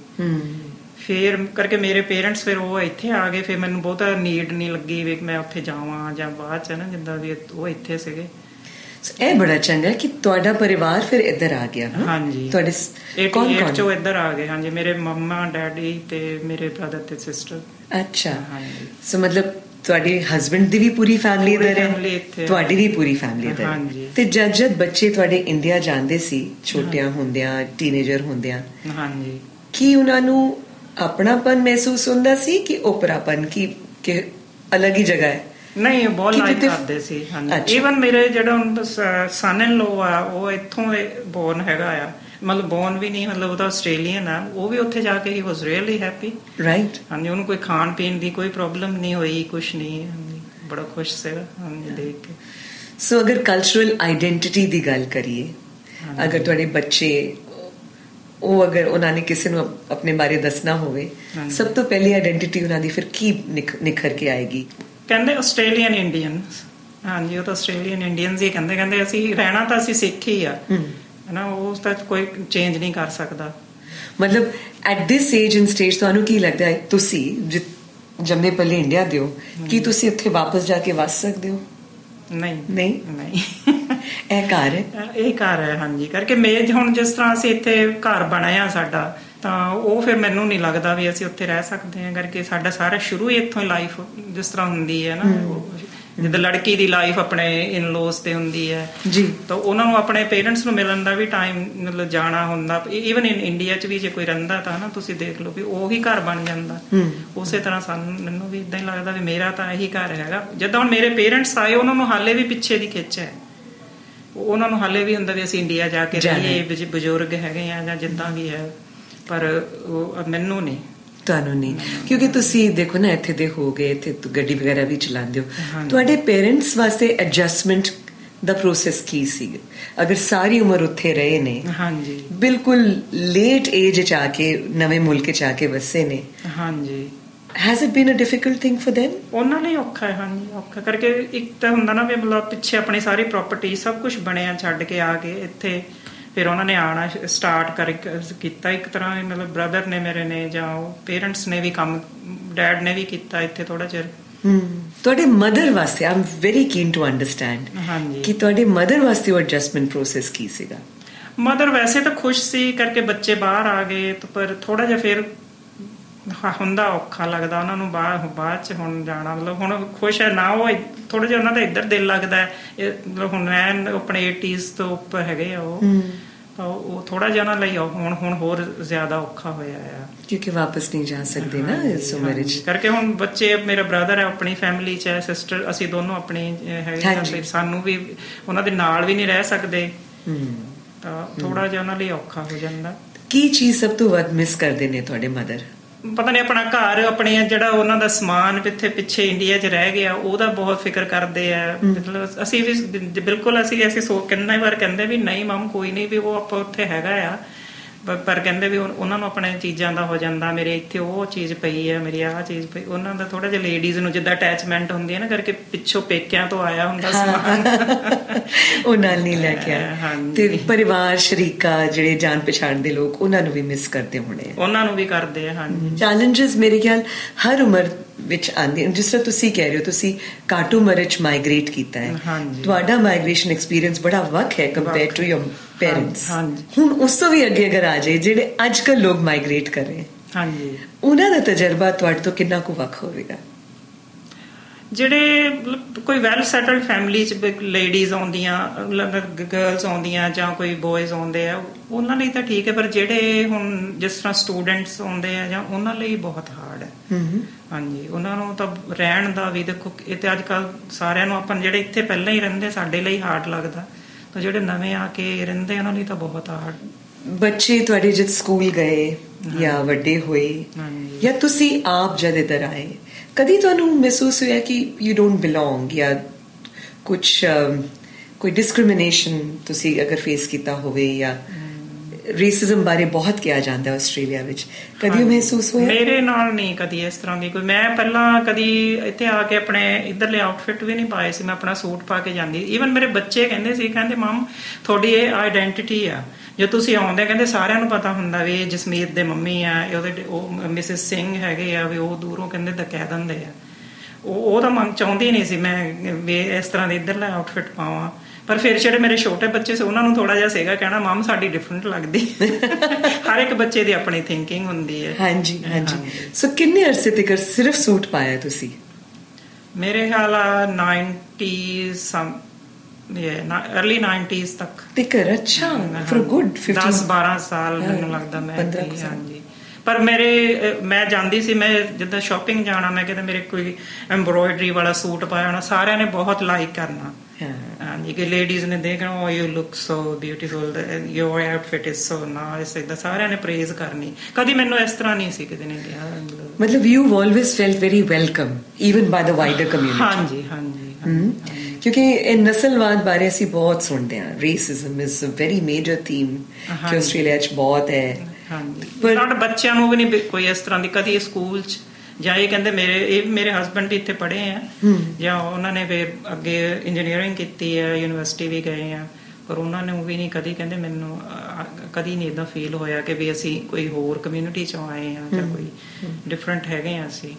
ਫਿਰ ਕਰਕੇ ਮੇਰੇ ਪੇਰੈਂਟਸ ਫਿਰ ਉਹ ਇੱਥੇ ਆ ਗਏ, ਫਿਰ ਮੈਨੂੰ ਬਹੁਤਾ ਨੀਡ ਨਹੀਂ ਲੱਗੀ ਵੀ ਮੈਂ ਉੱਥੇ ਜਾਵਾਂ ਜਾਂ ਬਾਅਦ 'ਚ ਨਾ, ਜਿੱਦਾਂ ਵੀ ਉਹ ਇੱਥੇ ਸੀਗੇ। ਇਹ ਬੜਾ ਚੰਗਾ ਕਿ ਤੁਹਾਡਾ ਪਰਿਵਾਰ ਫਿਰ ਇੱਧਰ ਆ ਗਿਆ। ਹਾਂਜੀ, ਤੁਹਾਡੇ 88 ਚੋਂ ਇੱਧਰ ਆ ਗਏ। ਹਾਂਜੀ, ਮੇਰੇ ਮੰਮਾ ਡੈਡੀ ਤੇ ਮੇਰੇ ਬ੍ਰਦਰ ਤੇ ਸਿਸਟਰ। ਅੱਛਾ, ਸੋ ਮਤਲਬ ਤੁਹਾਡੇ ਹਸਬੈਂਡ ਦੀ ਵੀ ਪੂਰੀ ਫੈਮਿਲੀ ਇੱਧਰ ਹੈ, ਤੁਹਾਡੀ ਵੀ ਪੂਰੀ ਫੈਮਿਲੀ ਇੱਧਰ ਹੈ। ਤੇ ਜਦ ਬੱਚੇ ਤੁਹਾਡੇ ਇੰਡੀਆ ਜਾਂਦੇ ਸੀ ਛੋਟਿਆਂ ਹੁੰਦਿਆਂ, ਟੀਨੇਜਰ ਹੁੰਦਿਆਂ, ਹਾਂਜੀ, ਕੀ ਉਹਨਾਂ ਨੂੰ ਆਪਣਾਪਨ ਮਹਿਸੂਸ ਹੁੰਦਾ ਸੀ ਕਿ ਓਪਰਾਪਨ ਕਿ ਅਲੱਗ ਹੀ ਜਗ੍ਹਾ ਹੈ? ਨਹੀਂ, ਬਹੁਤ ਲਾਈਕ ਕਰਦੇ ਸੀ। ਹਾਂਜੀ, ਈਵਨ ਮੇਰੇ ਜਿਹੜਾ ਸਨ ਇਨ ਲੋ ਆ ਉਹ ਇੱਥੋਂ ਬੋਰਨ ਹੈਗਾ ਆ, ਮਤਲਬ ਬੋਰਨ ਵੀ ਨਹੀਂ, ਮਤਲਬ ਉਹ ਤਾਂ ਆਸਟ੍ਰੇਲੀਅਨ ਆ, ਉਹ ਵੀ ਉੱਥੇ ਜਾ ਕੇ he was really happy. Right. ਹਾਂਜੀ, ਉਹਨੂੰ ਕੋਈ ਖਾਣ ਪੀਣ ਦੀ ਕੋਈ ਪ੍ਰੋਬਲਮ ਨਹੀਂ ਹੋਈ, ਕੁਛ ਨਹੀਂ, ਬੜਾ ਖੁਸ਼ ਸੀਗਾ ਹਾਂਜੀ ਦੇਖ ਕੇ। ਸੋ ਅਗਰ ਕਲਚਰਲ ਆਈਡੈਂਟਿਟੀ ਦੀ ਗੱਲ ਕਰੀਏ, ਅਗਰ ਤੁਹਾਡੇ ਬੱਚੇ ਉਹ ਅਗਰ ਉਹਨਾਂ ਨੇ ਕਿਸੇ ਨੂੰ ਆਪਣੇ ਬਾਰੇ ਦੱਸਣਾ ਹੋਵੇ, ਸਭ ਤੋਂ ਪਹਿਲੀ ਆਈਡੈਂਟਿਟੀ ਉਹਨਾਂ ਦੀ ਫਿਰ ਕੀ ਨਿਖਰ ਕੇ ਆਏਗੀ? ਕਹਿੰਦੇ ਆਸਟ੍ਰੇਲੀਅਨ ਇੰਡੀਅਨਸ। ਹਾਂਜੀ, ਉਹ ਤਾਂ ਆਸਟ੍ਰੇਲੀਅਨ ਇੰਡੀਅਨਸ ਹੀ ਕਹਿੰਦੇ ਅਸੀਂ ਰਹਿਣਾ ਤਾਂ ਅਸੀਂ ਸਿੱਖ ਹੀ ਆ ਨਾ, ਉਸ ਤਾਂ ਕੋਈ ਚੇਂਜ ਨਹੀਂ ਕਰ ਸਕਦਾ। ਮਤਲਬ at this age and stage ਤੁਹਾਨੂੰ ਕੀ ਲੱਗਦਾ ਹੈ, ਤੁਸੀਂ ਜੰਮੇ ਪਲੇ ਇੰਡੀਆ ਦੇ ਹੋ, ਕੀ ਤੁਸੀਂ ਉੱਥੇ ਵਾਪਸ ਜਾ ਕੇ ਵਸ ਸਕਦੇ ਹੋ? ਨਹੀਂ, ਇਹ ਘਰ ਹੈ, ਇਹ ਘਰ ਹੈ। ਹਾਂਜੀ, ਕਰਕੇ ਮੇਜ ਹੁਣ ਜਿਸ ਤਰ੍ਹਾਂ ਅਸੀਂ ਇੱਥੇ ਘਰ ਬਣਾਇਆ ਸਾਡਾ, ਤਾਂ ਉਹ ਫਿਰ ਮੈਨੂੰ ਨਹੀਂ ਲੱਗਦਾ ਵੀ ਅਸੀਂ ਉੱਥੇ ਰਹਿ ਸਕਦੇ ਹਾਂ, ਕਰਕੇ ਸਾਡਾ ਸਾਰਾ ਸ਼ੁਰੂ ਹੀ ਇੱਥੋਂ ਲਾਈਫ ਜਿਸ ਤਰ੍ਹਾਂ ਹੁੰਦੀ ਹੈ ਨਾ, ਜਿੱਦਾਂ ਲੜਕੀ ਦੀ ਲਾਈਫ ਆਪਣੇ ਇਨਲੋਸ ਤੇ ਹੁੰਦੀ ਹੈ ਜੀ, ਤਾਂ ਉਹਨਾਂ ਨੂੰ ਆਪਣੇ ਪੇਰੈਂਟਸ ਨੂੰ ਮਿਲਣ ਦਾ ਵੀ ਟਾਈਮ ਮਤਲਬ ਜਾਣਾ ਹੁੰਦਾ। ਈਵਨ ਇੰਡੀਆ 'ਚ ਵੀ ਜੇ ਕੋਈ ਰਹਿੰਦਾ ਤਾਂ ਨਾ ਤੁਸੀਂ ਦੇਖ ਲਓ ਵੀ ਉਹੀ ਘਰ ਬਣ ਜਾਂਦਾ। ਉਸੇ ਤਰ੍ਹਾਂ ਮੈਨੂੰ ਵੀ ਏਦਾਂ ਹੀ ਲੱਗਦਾ ਵੀ ਮੇਰਾ ਤਾਂ ਇਹੀ ਘਰ ਹੈਗਾ। ਜਿੱਦਾਂ ਹੁਣ ਮੇਰੇ ਪੇਰੈਂਟਸ ਆਏ, ਉਹਨਾਂ ਨੂੰ ਹਾਲੇ ਵੀ ਪਿੱਛੇ ਦੀ ਖਿੱਚ ਹੈ, ਉਹਨਾਂ ਨੂੰ ਹਾਲੇ ਵੀ ਹੁੰਦਾ ਵੀ ਅਸੀਂ ਇੰਡੀਆ ਜਾ ਕੇ ਰਹੀਏ, ਬਜ਼ੁਰਗ ਹੈਗੇ ਆ ਜਾਂ ਜਿੱਦਾਂ ਵੀ ਹੈ, ਪਰ ਮੈਨੂੰ ਨਹੀਂ। ਤੁਹਾਨੂੰ ਨਹੀਂ, ਕਿਉਂਕਿ ਤੁਸੀਂ ਦੇਖੋ ਨਾ ਇੱਥੇ ਦੇ ਹੋ ਗਏ, ਇੱਥੇ ਗੱਡੀ ਵਗੈਰਾ ਵੀ ਚਲਾਉਂਦੇ ਹੋ। ਤੁਹਾਡੇ ਪੇਰੈਂਟਸ ਵਾਸਤੇ ਐਡਜਸਟਮੈਂਟ ਦਾ ਪ੍ਰੋਸੈਸ ਕੀ ਸੀ? ਅਗਰ ਸਾਰੀ ਉਮਰ ਉੱਥੇ ਰਹੇ ਨੇ, ਹਾਂਜੀ, ਬਿਲਕੁਲ ਲੇਟ ਏਜ 'ਚ ਆ ਕੇ ਨਵੇਂ ਮੁਲਕ 'ਚ ਆ ਕੇ ਵਸੇ ਨੇ, ਹਾਂਜੀ, has it been a difficult thing for them? ਉਹਨਾਂ ਲਈ ਔਖਾ ਹੈ। ਹਾਂਜੀ, ਔਖਾ ਕਰਕੇ ਇੱਕ ਤਾਂ ਹੁੰਦਾ ਨਾ ਵੀ ਮਤਲਬ ਪਿੱਛੇ ਆਪਣੀ ਸਾਰੀ ਪ੍ਰੋਪਰਟੀ ਸਭ ਕੁਛ ਬਣਿਆ ਛੱਡ ਕੇ ਆ ਕੇ ਇੱਥੇ ਫਿਰ ਉਹਨਾਂ ਨੇ ਆਉਣਾ ਸਟਾਰਟ ਕੀਤਾ। ਇੱਕ ਤਰ੍ਹਾਂ ਮਤਲਬ ਬ੍ਰਦਰ ਨੇ ਮੇਰੇ ਨੇ ਜਾਂ ਉਹ ਪੇਰੈਂਟਸ ਨੇ ਵੀ ਕੰਮ, ਡੈਡ ਨੇ ਵੀ ਕੀਤਾ ਇੱਥੇ ਥੋੜਾ ਚਿਰ। ਤੁਹਾਡੇ ਮਦਰ ਵਾਸਤੇ I am very keen to understand ਕਿ ਤੁਹਾਡੇ ਮਦਰ ਵਾਸਤੇ ਉਹ ਐਡਜਸਟਮੈਂਟ ਪ੍ਰੋਸੈਸ ਕੀ ਸੀਗਾ? ਮਦਰ ਵੈਸੇ ਤਾਂ ਖੁਸ਼ ਸੀ ਕਰਕੇ ਬੱਚੇ ਬਾਹਰ ਆ ਗਏ, ਪਰ ਥੋੜਾ ਜਿਹਾ ਫਿਰ ਹੁੰਦਾ ਔਖਾ ਲੱਗਦਾ ਉਹਨਾਂ ਨੂੰ ਬਾਅਦ 'ਚ ਹੁਣ ਜਾਣਾ। ਮਤਲਬ ਹੁਣ ਖੁਸ਼ ਹੈ ਨਾ, ਉਹ ਥੋੜਾ ਜਿਹਾ ਉਹਨਾਂ ਦਾ ਇੱਧਰ ਦਿਲ ਲੱਗਦਾ ਹੈ। ਮਤਲਬ ਹੁਣ ਰਹਿਣ ਆਪਣੇ 80s ਤੋਂ ਉੱਪਰ ਹੈਗੇ ਆ ਉਹ ਥੋੜਾ ਜਿਹਾ ਉਹਨਾਂ ਲਈ ਹੁਣ ਹੋਰ ਜ਼ਿਆਦਾ ਔਖਾ ਹੋਇਆ ਆ, ਕਿਉਂਕਿ ਵਾਪਸ ਨਹੀਂ ਜਾ ਸਕਦੇ ਨਾ ਇਸ ਉਮਰ 'ਚ। ਕਰਕੇ ਹੁਣ ਬੱਚੇ, ਮੇਰਾ ਬ੍ਰਦਰ ਹੈ ਆਪਣੀ ਫੈਮਿਲੀ 'ਚ ਹੈ, ਸਿਸਟਰ, ਅਸੀਂ ਦੋਨੋਂ ਆਪਣੀ ਹੈਗੇ, ਸਾਨੂੰ ਵੀ ਉਹਨਾਂ ਦੇ ਨਾਲ ਵੀ ਨਹੀਂ ਰਹਿ ਸਕਦੇ। ਤਾਂ ਥੋੜਾ ਜਿਹਾ ਉਹਨਾਂ ਲਈ ਔਖਾ ਹੋ ਜਾਂਦਾ। ਕੀ ਚੀਜ਼ ਸਭ ਤੋਂ ਵੱਧ ਮਿਸ ਕਰਦੇ ਨੇ ਤੁਹਾਡੇ ਮਦਰ? ਪਤਾ ਨਹੀਂ, ਆਪਣਾ ਘਰ, ਆਪਣੇ ਜਿਹੜਾ ਉਹਨਾਂ ਦਾ ਸਮਾਨ ਇੱਥੇ ਪਿੱਛੇ ਇੰਡੀਆ 'ਚ ਰਹਿ ਗਿਆ ਉਹਦਾ ਬਹੁਤ ਫਿਕਰ ਕਰਦੇ ਆ। ਮਤਲਬ ਅਸੀਂ ਵੀ ਬਿਲਕੁਲ ਅਸੀਂ ਕਿੰਨਾ ਵਾਰ ਕਹਿੰਦੇ ਵੀ ਨਹੀਂ ਮਮ ਕੋਈ ਨਹੀਂ, ਵੀ ਉਹ ਆਪਾਂ ਉੱਥੇ ਹੈਗਾ ਆ, ਪਰ ਕਹਿੰਦੇ ਵੀ ਉਹਨਾਂ ਨੂੰ ਆਪਣੇ ਚੀਜ਼ਾਂ ਦਾ ਹੋ ਜਾਂਦਾ, ਮੇਰੇ ਇੱਥੇ ਉਹ ਚੀਜ਼ ਪਈ ਹੈ, ਮੇਰੀ ਆਹ ਚੀਜ਼ ਪਈ। ਉਹਨਾਂ ਦਾ ਥੋੜਾ ਜਿਹਾ ਲੇਡੀਜ਼ ਨੂੰ ਜਿੱਦਾਂ ਅਟੈਚਮੈਂਟ ਹੁੰਦੀ ਹੈ ਨਾ, ਕਰਕੇ ਪਿੱਛੋਂ ਪੇਕਿਆਂ ਤੋਂ ਆਇਆ ਹੁੰਦਾ ਸਮਾਨ ਉਹ ਨਾਲ ਨਹੀਂ ਲੈ ਕੇ ਆਇਆ। ਤੇ ਪਰਿਵਾਰ, ਸ਼ਰੀਕਾ, ਜਿਹੜੇ ਜਾਣ ਪਛਾਣ ਦੇ ਲੋਕ, ਉਹਨਾਂ ਨੂੰ ਵੀ ਮਿਸ ਕਰਦੇ ਹੋਣੇ? ਉਹਨਾਂ ਨੂੰ ਵੀ ਕਰਦੇ ਆ। ਹਾਂਜੀ, ਚੈਲੰਜਸ ਮੇਰੇ ਖਿਆਲ ਹਰ ਉਮਰ ਵਿੱਚ ਆਉਂਦੇ। ਜਿਸ ਤਰ੍ਹਾਂ ਤੁਸੀਂ ਕਹਿ ਰਹੇ ਹੋ, ਤੁਸੀਂ ਘੱਟ ਉਮਰ ਵਿੱਚ ਮਾਈਗ੍ਰੇਟ ਕੀਤਾ ਹੈ, ਤੁਹਾਡਾ ਮਾਈਗ੍ਰੇਸ਼ਨ ਐਕਸਪੀਰੀਅੰਸ ਬੜਾ ਵੱਖ ਹੈ ਕੰਪੇਅਰ ਟੂ ਯੋਰ ਪੇਰੈਂਟਸ। ਹੁਣ ਉਸ ਤੋਂ ਵੀ ਅੱਗੇ ਅਗਰ ਆ ਜਾਏ, ਜਿਹੜੇ ਅੱਜ ਕੱਲ੍ਹ ਲੋਕ ਮਾਈਗ੍ਰੇਟ ਕਰ ਰਹੇ, ਹਾਂਜੀ, ਉਹਨਾਂ ਦਾ ਤਜਰਬਾ ਤੁਹਾਡੇ ਤੋਂ ਕਿੰਨਾ ਕੁ ਵੱਖ ਹੋਵੇਗਾ? ਜਿਹੜੇ ਕੋਈ ਵੈਲ ਸੈਟਲਡ ਫੈਮਿਲੀ 'ਚ ਲੇਡੀਜ਼ ਆਉਂਦੀਆਂ, ਗਰਲਸ ਆਉਂਦੀਆਂ ਜਾਂ ਕੋਈ ਬॉयਜ਼ ਆਉਂਦੇ ਆ, ਉਹਨਾਂ ਲਈ ਤਾਂ ਠੀਕ ਹੈ, ਪਰ ਜਿਹੜੇ ਹੁਣ ਜਿਸ ਤਰ੍ਹਾਂ ਸਟੂਡੈਂਟਸ ਆਉਂਦੇ ਆ ਜਾਂ ਉਹਨਾਂ ਲਈ ਬਹੁਤ ਹਾਰਡ ਹੈ। ਹਾਂਜੀ, ਉਹਨਾਂ ਨੂੰ ਤਾਂ ਰਹਿਣ ਦਾ ਵੀ ਦੇਖੋ, ਇਹ ਤੇ ਅੱਜ ਕੱਲ੍ਹ ਸਾਰਿਆਂ ਨੂੰ, ਆਪਾਂ ਜਿਹੜੇ ਇੱਥੇ ਪਹਿਲਾਂ ਹੀ ਰਹਿੰਦੇ ਸਾਡੇ ਲਈ ਹਾਰਡ ਲੱਗਦਾ, ਤਾਂ ਜਿਹੜੇ ਨਵੇਂ ਆ ਕੇ ਰਹਿੰਦੇ ਉਹਨਾਂ ਲਈ ਤਾਂ ਬਹੁਤ ਹਾਰਡ। ਬੱਚੇ ਤੁਹਾਡੇ ਜਦ ਸਕੂਲ ਗਏ ਜਾਂ ਵੱਡੇ ਹੋਏ ਜਾਂ ਤੁਸੀਂ ਆਪ ਜਦ ਇੱਧਰ ਆਏ, ਕਦੀ ਤੁਹਾਨੂੰ ਮਹਿਸੂਸ ਹੋਇਆ ਕਿ ਯੂ ਡੋਂਟ ਬਿਲੋਂਗ, ਜਾਂ ਕੁਛ ਕੋਈ ਡਿਸਕ੍ਰਿਮੀਨੇਸ਼ਨ ਤੁਸੀਂ ਅਗਰ ਫੇਸ ਕੀਤਾ ਹੋਵੇ? ਜਾਂ ਰੇਸਿਜ਼ਮ ਬਾਰੇ ਬਹੁਤ ਕਿਹਾ ਜਾਂਦਾ ਆਸਟ੍ਰੇਲੀਆ ਵਿੱਚ, ਕਦੀ ਮਹਿਸੂਸ ਹੋਇਆ? ਮੇਰੇ ਨਾਲ ਨਹੀਂ ਕਦੀ ਇਸ ਤਰ੍ਹਾਂ ਦੀ ਕੋਈ। ਮੈਂ ਪਹਿਲਾਂ ਕਦੀ ਇੱਥੇ ਆ ਕੇ ਆਪਣੇ ਇੱਧਰਲੇ ਆਊਟਫਿਟ ਵੀ ਨਹੀਂ ਪਾਏ ਸੀ, ਮੈਂ ਆਪਣਾ ਸੂਟ ਪਾ ਕੇ ਜਾਂਦੀ। ਈਵਨ ਮੇਰੇ ਬੱਚੇ ਕਹਿੰਦੇ ਸੀ, ਕਹਿੰਦੇ ਮਮ ਤੁਹਾਡੀ ਇਹ ਆਈਡੈਂਟੀਟੀ ਆ, ਜੇ ਤੁਸੀਂ ਆਉਂਦੇ ਕਹਿੰਦੇ ਸਾਰਿਆਂ ਨੂੰ ਪਤਾ ਹੁੰਦਾ ਵੀ ਇਹ ਜਸਮੀਤ ਦੇ ਮੰਮੀ ਆ, ਉਹ ਮਿਸਿਸ ਸਿੰਘ ਹੈਗੇ ਆ, ਵੀ ਉਹ ਦੂਰੋਂ ਕਹਿੰਦੇ ਤਾਂ ਕਹਿ ਦਿੰਦੇ ਆ। ਉਹ ਤਾਂ ਮਨ ਚਾਹੁੰਦੀ ਨਹੀਂ ਸੀ ਮੈਂ ਵੀ ਇਸ ਤਰ੍ਹਾਂ ਦੇ ਇੱਧਰਲਾ ਆਊਟਫਿਟ ਪਾਵਾਂ, ਪਰ ਫਿਰ ਜਿਹੜੇ ਮੇਰੇ ਛੋਟੇ ਬੱਚੇ ਸੀ ਉਹਨਾਂ ਨੂੰ ਥੋੜਾ ਜਿਹਾ ਸੀਗਾ ਕਹਿਣਾ ਮਮ ਸਾਡੀ ਡਿਫਰੈਂਟ ਲੱਗਦੀ। ਹਰ ਇੱਕ ਬੱਚੇ ਦੀ ਆਪਣੀ ਥਿੰਕਿੰਗ ਹੁੰਦੀ ਹੈ। ਹਾਂਜੀ ਹਾਂਜੀ। ਸੋ ਕਿੰਨੇ ਅਰਸੇ ਤੱਕ ਸਿਰਫ ਸੂਟ ਪਾਇਆ ਤੁਸੀਂ? ਮੇਰੇ ਖਿਆਲ early 90s ਤੱਕ। ਅੱਛਾ, for good 10-12 ਸਾਲ ਮੈਨੂੰ ਲੱਗਦਾ ਮੈਂ। ਹਾਂਜੀ, ਪਰ ਮੈਂ ਜਾਂਦੀ ਸੀ, ਮੈਂ ਜਿੱਦਾਂ ਸ਼ਾਪਿੰਗ ਜਾਣਾ, ਮੈਂ ਕਹਿੰਦਾ ਮੇਰੇ ਕੋਈ ਐਮਬਰੋਇਡਰੀ ਵਾਲਾ ਸੂਟ ਪਾਇਆ ਹੋਣਾ, ਸਾਰਿਆਂ ਨੇ ਬਹੁਤ ਲਾਈਕ ਕਰਨਾ। ਹਾਂਜੀ, ਕਿ ਲੇਡੀਜ਼ ਨੇ ਦੇਖਣਾ, oh you look so beautiful, your outfit is so nice, ਏਦਾਂ ਸਾਰਿਆਂ ਨੇ ਪ੍ਰੇਜ਼ ਕਰਨੀ। ਕਦੀ ਮੈਨੂੰ ਇਸ ਤਰ੍ਹਾਂ ਨਹੀਂ ਸੀ ਕਿਤੇ ਨੇ ਕਿਹਾ। ਮਤਲਬ you always felt very welcome even by the wider community. ਹਾਂਜੀ ਹਾਂਜੀ। ਕਿਉਂਕਿ ਇਹ ਨਸਲਵਾਦ ਬਾਰੇ ਅਸੀਂ ਬਹੁਤ ਸੁਣਦੇ ਹਾਂ, racism is a very major theme ਕਿ ਆਸਟ੍ਰੇਲੀਆ 'ਚ ਬਹੁਤ ਹੈ। ਹਾਂਜੀ, ਪਰ ਬੱਚਿਆਂ ਨੂੰ ਵੀ ਨਹੀਂ ਕੋਈ ਇਸ ਤਰ੍ਹਾਂ ਦੀ ਕਦੀ ਸਕੂਲ 'ਚ, ਜਾਂ ਇਹ ਕਹਿੰਦੇ ਮੇਰੇ ਹਸਬੈਂਡ ਵੀ ਇੱਥੇ ਪੜ੍ਹੇ ਆ, ਜਾਂ ਉਹਨਾਂ ਨੇ ਫਿਰ ਅੱਗੇ ਇੰਜੀਨੀਅਰਿੰਗ ਕੀਤੀ ਹੈ, ਯੂਨੀਵਰਸਿਟੀ ਵੀ ਗਏ ਆ, ਪਰ ਉਹਨਾਂ ਨੇ ਵੀ ਨਹੀਂ ਕਦੀ ਕਹਿੰਦੇ, ਮੈਨੂੰ ਕਦੀ ਨਹੀਂ ਏਦਾਂ ਫੀਲ ਹੋਇਆ ਕਿ ਵੀ ਅਸੀਂ ਕੋਈ ਹੋਰ ਕਮਿਊਨਿਟੀ 'ਚੋਂ ਆਏ ਆ ਜਾਂ ਕੋਈ ਡਿਫਰੈਂਟ ਹੈਗੇ ਆ ਅਸੀਂ।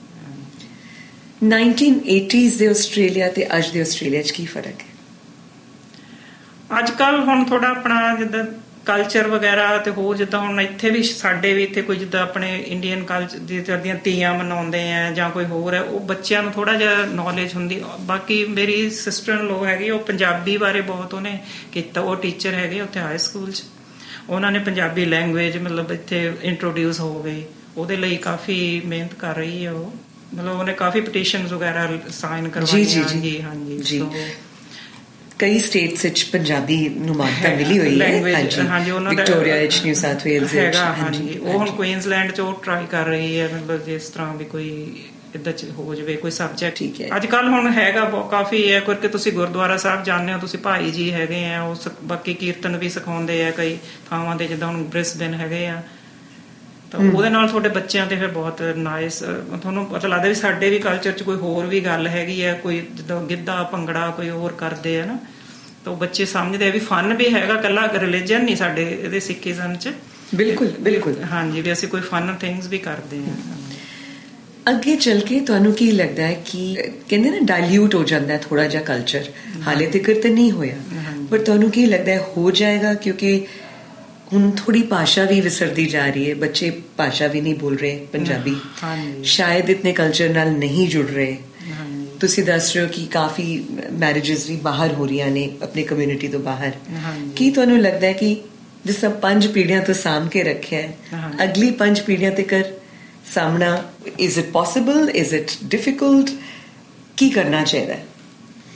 1980s ਦੇ ਆਸਟ੍ਰੇਲੀਆ ਤੇ ਅੱਜ ਦੇ ਆਸਟ੍ਰੇਲੀਆ 'ਚ ਕੀ ਫਰਕ ਹੈ? ਅੱਜ ਕੱਲ ਹੁਣ ਥੋੜਾ ਆਪਣਾ ਜਿੱਦਾਂ ਕਲਚਰ ਵਗੈਰਾ, ਤੇ ਹੋਰ ਜਿੱਦਾਂ ਹੁਣ ਇੱਥੇ ਵੀ ਸਾਡੇ ਵੀ ਇੱਥੇ ਕੋਈ ਜਿੱਦਾਂ ਆਪਣੇ ਇੰਡੀਅਨ ਕਲਚਰ ਦੀਆਂ ਤੀਆਂ ਮਨਾਉਂਦੇ ਆ ਜਾਂ ਕੋਈ ਹੋਰ ਹੈ, ਉਹ ਬੱਚਿਆਂ ਨੂੰ ਥੋੜਾ ਜਿਹਾ ਨੌਲੇਜ ਹੁੰਦੀ। ਬਾਕੀ ਮੇਰੀ ਸਿਸਟਰ ਇਨ ਲੋ ਹੈਗੀ, ਉਹ ਪੰਜਾਬੀ ਬਾਰੇ ਬਹੁਤ ਉਹਨੇ ਕੀਤਾ, ਉਹ ਟੀਚਰ ਹੈਗੇ ਉੱਥੇ ਹਾਈ ਸਕੂਲ 'ਚ, ਉਹਨਾਂ ਨੇ ਪੰਜਾਬੀ ਲੈਂਗੁਏਜ ਮਤਲਬ ਇੱਥੇ ਇੰਟਰੋਡਿਊਸ ਹੋਵੇ, ਉਹਦੇ ਲਈ ਕਾਫੀ ਮਿਹਨਤ ਕਰ ਰਹੀ ਹੈ ਉਹ। ਮਤਲਬ ਉਹਨੇ ਕਾਫੀ ਪਟੀਸ਼ਨਸ ਵਗੈਰਾ ਸਾਈਨ ਕਰਵਾਈਆਂ। ਜੀ ਹਾਂਜੀ। ਕਈ ਸਟੇਟਸ ਵਿੱਚ ਪੰਜਾਬੀ ਨੂੰ ਮਾਨਤਾ ਮਿਲੀ ਹੋਈ ਹੈ। ਹਾਂਜੀ, ਉਹਨਾਂ ਦਾ ਵਿਕਟੋਰੀਆ ਵਿੱਚ, ਨਿਊ ਸਾਊਥ ਵੇਲਜ਼ ਵਿੱਚ। ਹਾਂਜੀ, ਉਹ ਹੁਣ ਕੁਈਨਜ਼ਲੈਂਡ 'ਚ ਉਹ ਟਰਾਈ ਕਰ ਰਹੀ ਹੈ, ਮਤਲਬ ਜਿਸ ਤਰ੍ਹਾਂ ਵੀ ਕੋਈ ਇੱਦਾਂ ਹੋ ਜਾਵੇ ਕੋਈ ਸਬਜੈਕਟ। ਠੀਕ ਹੈ, ਅੱਜ ਕੱਲ ਹੁਣ ਹੈਗਾ ਕਾਫੀ ਹੈ, ਕਿਉਂਕਿ ਤੁਸੀਂ ਗੁਰਦੁਆਰਾ ਸਾਹਿਬ ਜਾਂਦੇ ਹੋ, ਤੁਸੀਂ ਭਾਈ ਜੀ ਹੈਗੇ ਆ, ਉਹ ਬਾਕੀ ਕੀਰਤਨ ਵੀ ਸਿਖਾਉਂਦੇ ਆ ਕਈ ਥਾਵਾਂ ਤੇ, ਜਿੱਦਾਂ ਹੁਣ ਬ੍ਰਿਸਬੇਨ ਹੈਗੇ ਆ, ਤਾਂ ਉਹਦੇ ਨਾਲ ਤੁਹਾਡੇ ਬੱਚਿਆਂ ਤੇ ਫਿਰ ਬਹੁਤ ਨਾਈਸ ਤੁਹਾਨੂੰ ਪਤਾ ਲੱਗਦਾ ਵੀ ਸਾਡੇ ਵੀ ਕਲਚਰ 'ਚ ਕੋਈ ਹੋਰ ਵੀ ਗੱਲ ਹੈਗੀ ਹੈ, ਕੋਈ ਜਿੱਦਾਂ ਗਿੱਧਾ ਭੰਗੜਾ ਕੋਈ ਹੋਰ ਕਰਦੇ ਆ ਨਾ, ਤਾਂ ਉਹ ਬੱਚੇ ਸਮਝਦੇ ਆ ਵੀ ਫਨ ਵੀ ਹੈਗਾ, ਇਕੱਲਾ ਰਿਲੀਜਨ ਨਹੀਂ ਸਾਡੇ ਇਹਦੇ ਸਿੱਖੀਜ਼ਮ 'ਚ। ਬਿਲਕੁਲ ਬਿਲਕੁਲ। ਹਾਂਜੀ, ਵੀ ਅਸੀਂ ਕੋਈ ਫਨ ਥਿੰਗਸ ਵੀ ਕਰਦੇ ਹਾਂ। ਅੱਗੇ ਚੱਲ ਕੇ ਤੁਹਾਨੂੰ ਕੀ ਲੱਗਦਾ ਹੈ ਕਿ ਕਹਿੰਦੇ ਨਾ ਡਾਇਲਿਊਟ ਹੋ ਜਾਂਦਾ ਥੋੜਾ ਜਿਹਾ ਕਲਚਰ, ਹਾਲੇ ਤੱਕ ਤਾਂ ਨਹੀਂ ਹੋਇਆ, ਪਰ ਤੁਹਾਨੂੰ ਕੀ ਲੱਗਦਾ ਹੈ ਹੋ ਜਾਏਗਾ? ਕਿਉਂਕਿ ਹੁਣ ਥੋੜੀ ਭਾਸ਼ਾ ਵੀ ਵਿਸਰਦੀ ਜਾ ਰਹੀ ਹੈ, ਬੱਚੇ ਭਾਸ਼ਾ ਵੀ ਨਹੀਂ ਬੋਲ ਰਹੇ ਪੰਜਾਬੀ, ਸ਼ਾਇਦ ਇਤਨੇ ਕਲਚਰ ਨਾਲ ਨਹੀਂ ਜੁੜ ਰਹੇ। ਤੁਸੀਂ ਦੱਸ ਰਹੇ ਹੋ ਕਿ ਕਾਫੀ ਮੈਰਿਜਸ ਵੀ ਬਾਹਰ ਹੋ ਰਹੀਆਂ ਨੇ, ਆਪਣੀ ਕਮਿਊਨਿਟੀ ਤੋਂ ਬਾਹਰ। ਕੀ ਤੁਹਾਨੂੰ ਲੱਗਦਾ ਹੈ ਕਿ ਜਿਸ ਤਰ੍ਹਾਂ 5 ਪੀੜ੍ਹੀਆਂ ਤੋਂ ਸਾਂਭ ਕੇ ਰੱਖਿਆ ਹੈ, ਅਗਲੀ 5 ਪੀੜ੍ਹੀਆਂ ਤੱਕ ਸਾਹਮਣਾ, is it possible, is it difficult? ਕੀ ਕਰਨਾ ਚਾਹੀਦਾ?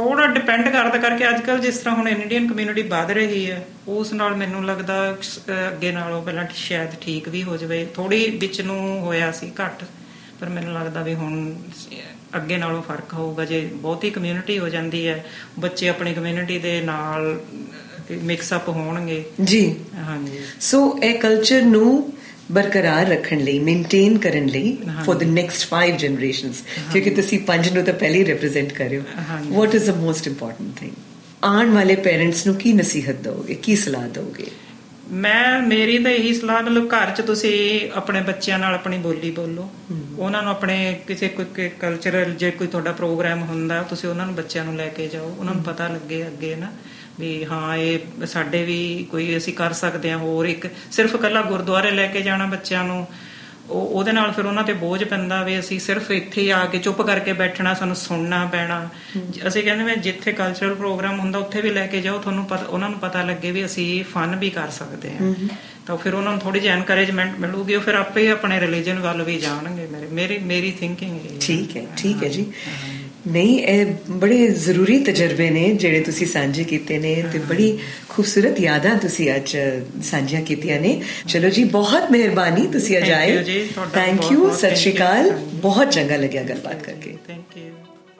ਥੋੜਾ ਡਿਪੈਂਡ ਕਰਦਾ ਕਰਕੇ ਅੱਜ ਕੱਲ੍ਹ ਜਿਸ ਤਰ੍ਹਾਂ ਹੁਣ ਇੰਡੀਅਨ ਕਮਿਊਨਿਟੀ ਵੱਧ ਰਹੀ ਹੈ, ਉਸ ਨਾਲ ਮੈਨੂੰ ਲੱਗਦਾ ਅੱਗੇ ਨਾਲੋਂ ਪਹਿਲਾਂ ਸ਼ਾਇਦ ਠੀਕ ਵੀ ਹੋ ਜਾਵੇ। ਥੋੜੀ ਵਿੱਚ ਨੂੰ ਹੋਇਆ ਸੀ ਘੱਟ, ਪਰ ਮੈਨੂੰ ਲੱਗਦਾ ਵੀ ਹੁਣ ਅੱਗੇ ਨਾਲੋਂ ਫਰਕ ਹੋਊਗਾ। ਜੇ ਬਹੁਤੀ ਕਮਿਊਨਿਟੀ ਹੋ ਜਾਂਦੀ ਹੈ, ਬੱਚੇ ਆਪਣੀ ਕਮਿਊਨਿਟੀ ਦੇ ਨਾਲ ਮਿਕਸ ਅਪ ਹੋਣਗੇ ਜੀ। ਹਾਂਜੀ, ਸੋ ਇਹ ਕਲਚਰ ਨੂੰ ਬਰਕਰਾਰ ਰੱਖਣ ਲਈ, ਮੇਨਟੇਨ ਕਰਨ ਲਈ ਫॉर द ਨੈਕਸਟ 5 ਜਨਰੇਸ਼ਨਸ, ਕਿਉਂਕਿ ਤੁਸੀਂ 5 ਨੂੰ ਤਾਂ ਪਹਿਲੇ ਹੀ ਰਿਪਰੈਜ਼ੈਂਟ ਕਰ ਰਹੇ ਹੋ, what is the most important thing? ਆਉਣ ਵਾਲੇ ਪੇਰੈਂਟਸ ਨੂੰ ਕੀ ਨਸੀਹਤ ਦਓਗੇ, ਕੀ ਸਲਾਹ ਦਓਗੇ? ਮੇਰੀ ਤਾਂ ਇਹੀ ਸਲਾਹ, ਮਤਲਬ ਘਰ 'ਚ ਤੁਸੀਂ ਆਪਣੇ ਬੱਚਿਆਂ ਨਾਲ ਆਪਣੀ ਬੋਲੀ ਬੋਲੋ, ਉਹਨਾਂ ਨੂੰ ਆਪਣੇ ਕਿਸੇ ਕੋਈ ਕਲਚਰਲ ਜੇ ਕੋਈ ਤੁਹਾਡਾ ਪ੍ਰੋਗਰਾਮ ਹੁੰਦਾ, ਤੁਸੀਂ ਉਹਨਾਂ ਨੂੰ ਬੱਚਿਆਂ ਨੂੰ ਲੈ ਕੇ ਜਾਓ, ਉਹਨਾਂ ਨੂੰ ਪਤਾ ਲੱਗੇ ਅੱਗੇ ਨਾ ਵੀ ਹਾਂ ਇਹ ਸਾਡੇ ਵੀ ਕੋਈ ਅਸੀਂ ਕਰ ਸਕਦੇ ਹਾਂ। ਹੋਰ ਇੱਕ ਸਿਰਫ ਇਕੱਲਾ ਗੁਰਦੁਆਰੇ ਲੈ ਕੇ ਜਾਣਾ ਬੱਚਿਆਂ ਨੂੰ, ਉਹਦੇ ਨਾਲ ਫਿਰ ਉਹਨਾਂ ਤੇ ਬੋਝ ਪੈਂਦਾ ਵੀ ਅਸੀਂ ਸਿਰਫ ਇੱਥੇ ਆ ਕੇ ਚੁੱਪ ਕਰਕੇ ਬੈਠਣਾ, ਸਾਨੂੰ ਸੁਣਨਾ ਪੈਣਾ। ਅਸੀਂ ਕਹਿੰਦੇ ਵੀ ਜਿੱਥੇ ਕਲਚਰਲ ਪ੍ਰੋਗਰਾਮ ਹੁੰਦਾ ਉੱਥੇ ਵੀ ਲੈ ਕੇ ਜਾਓ, ਤੁਹਾਨੂੰ ਪਤਾ, ਉਹਨਾਂ ਨੂੰ ਪਤਾ ਲੱਗੇ ਵੀ ਅਸੀਂ ਫਨ ਵੀ ਕਰ ਸਕਦੇ ਹਾਂ, ਤਾਂ ਫਿਰ ਉਹਨਾਂ ਨੂੰ ਥੋੜੀ ਜਿਹੀ ਐਨਕਰੇਜਮੈਂਟ ਮਿਲੂਗੀ, ਉਹ ਫਿਰ ਆਪੇ ਆਪਣੇ ਰਿਲੀਜਨ ਵੱਲ ਵੀ ਜਾਣਗੇ। ਮੇਰੀ ਥਿੰਕਿੰਗ ਇਹ। ਠੀਕ ਹੈ, ਠੀਕ ਹੈ ਜੀ। ਨਹੀਂ, ਇਹ ਬੜੇ ਜ਼ਰੂਰੀ ਤਜਰਬੇ ਨੇ ਜਿਹੜੇ ਤੁਸੀਂ ਸਾਂਝੇ ਕੀਤੇ ਨੇ, ਤੇ ਬੜੀ ਖੂਬਸੂਰਤ ਯਾਦਾਂ ਤੁਸੀਂ ਅੱਜ ਸਾਂਝੀਆਂ ਕੀਤੀਆਂ ਨੇ। ਚਲੋ ਜੀ, ਬਹੁਤ ਮਿਹਰਬਾਨੀ, ਤੁਸੀਂ ਅੱਜ ਆਏ। ਥੈਂਕ ਯੂ, ਸਤਿ ਸ਼੍ਰੀ ਅਕਾਲ। ਬਹੁਤ ਚੰਗਾ ਲੱਗਿਆ ਗੱਲਬਾਤ ਕਰਕੇ। Thank you.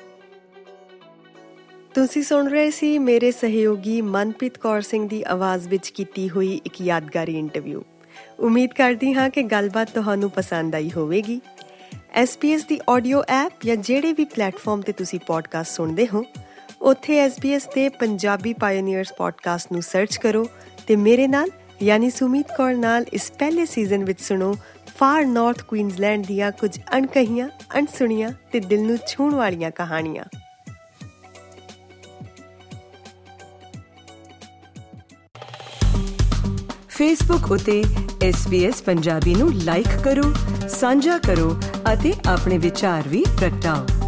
ਤੁਸੀਂ ਸੁਣ ਰਹੇ ਸੀ ਮੇਰੇ ਸਹਿਯੋਗੀ ਮਨਪ੍ਰੀਤ ਕੌਰ ਸਿੰਘ ਦੀ ਆਵਾਜ਼ ਵਿੱਚ ਕੀਤੀ ਹੋਈ ਇੱਕ ਯਾਦਗਾਰੀ ਇੰਟਰਵਿਊ। ਉਮੀਦ ਕਰਦੀ ਹਾਂ ਕਿ ਗੱਲਬਾਤ ਤੁਹਾਨੂੰ ਪਸੰਦ ਆਈ ਹੋਵੇਗੀ। SBS ਦੀ ਆਡੀਓ ਐਪ ਜਾਂ ਜਿਹੜੇ ਵੀ ਪਲੇਟਫਾਰਮ ਤੇ ਤੁਸੀਂ ਪੋਡਕਾਸਟ ਸੁਣਦੇ ਹੋ, ਉੱਥੇ SBS ਦੇ ਪੰਜਾਬੀ ਪਾਇਓਨੀਅਰਸ ਪੋਡਕਾਸਟ ਨੂੰ ਸਰਚ ਕਰੋ ਤੇ ਮੇਰੇ ਨਾਲ ਯਾਨੀ ਸੁਮੀਤ ਕੌਰ ਨਾਲ ਇਸ ਪਹਿਲੇ ਸੀਜ਼ਨ ਵਿੱਚ ਸੁਣੋ ਫਾਰ ਨਾਰਥ ਕੁਈਨਜ਼ਲੈਂਡ ਦੀਆਂ ਕੁਝ ਅਣਕਹੀਆਂ, ਅਣਸੁਣੀਆਂ ਤੇ ਦਿਲ ਨੂੰ ਛੂਹਣ ਵਾਲੀਆਂ ਕਹਾਣੀਆਂ। ਫੇਸਬੁੱਕ ਉਤੇ SBS ਪੰਜਾਬੀ ਨੂੰ ਲਾਈਕ ਕਰੋ, ਸਾਂਝਾ ਕਰੋ ਅਤੇ ਆਪਣੇ ਵਿਚਾਰ ਵੀ ਪ੍ਰਗਟਾਓ।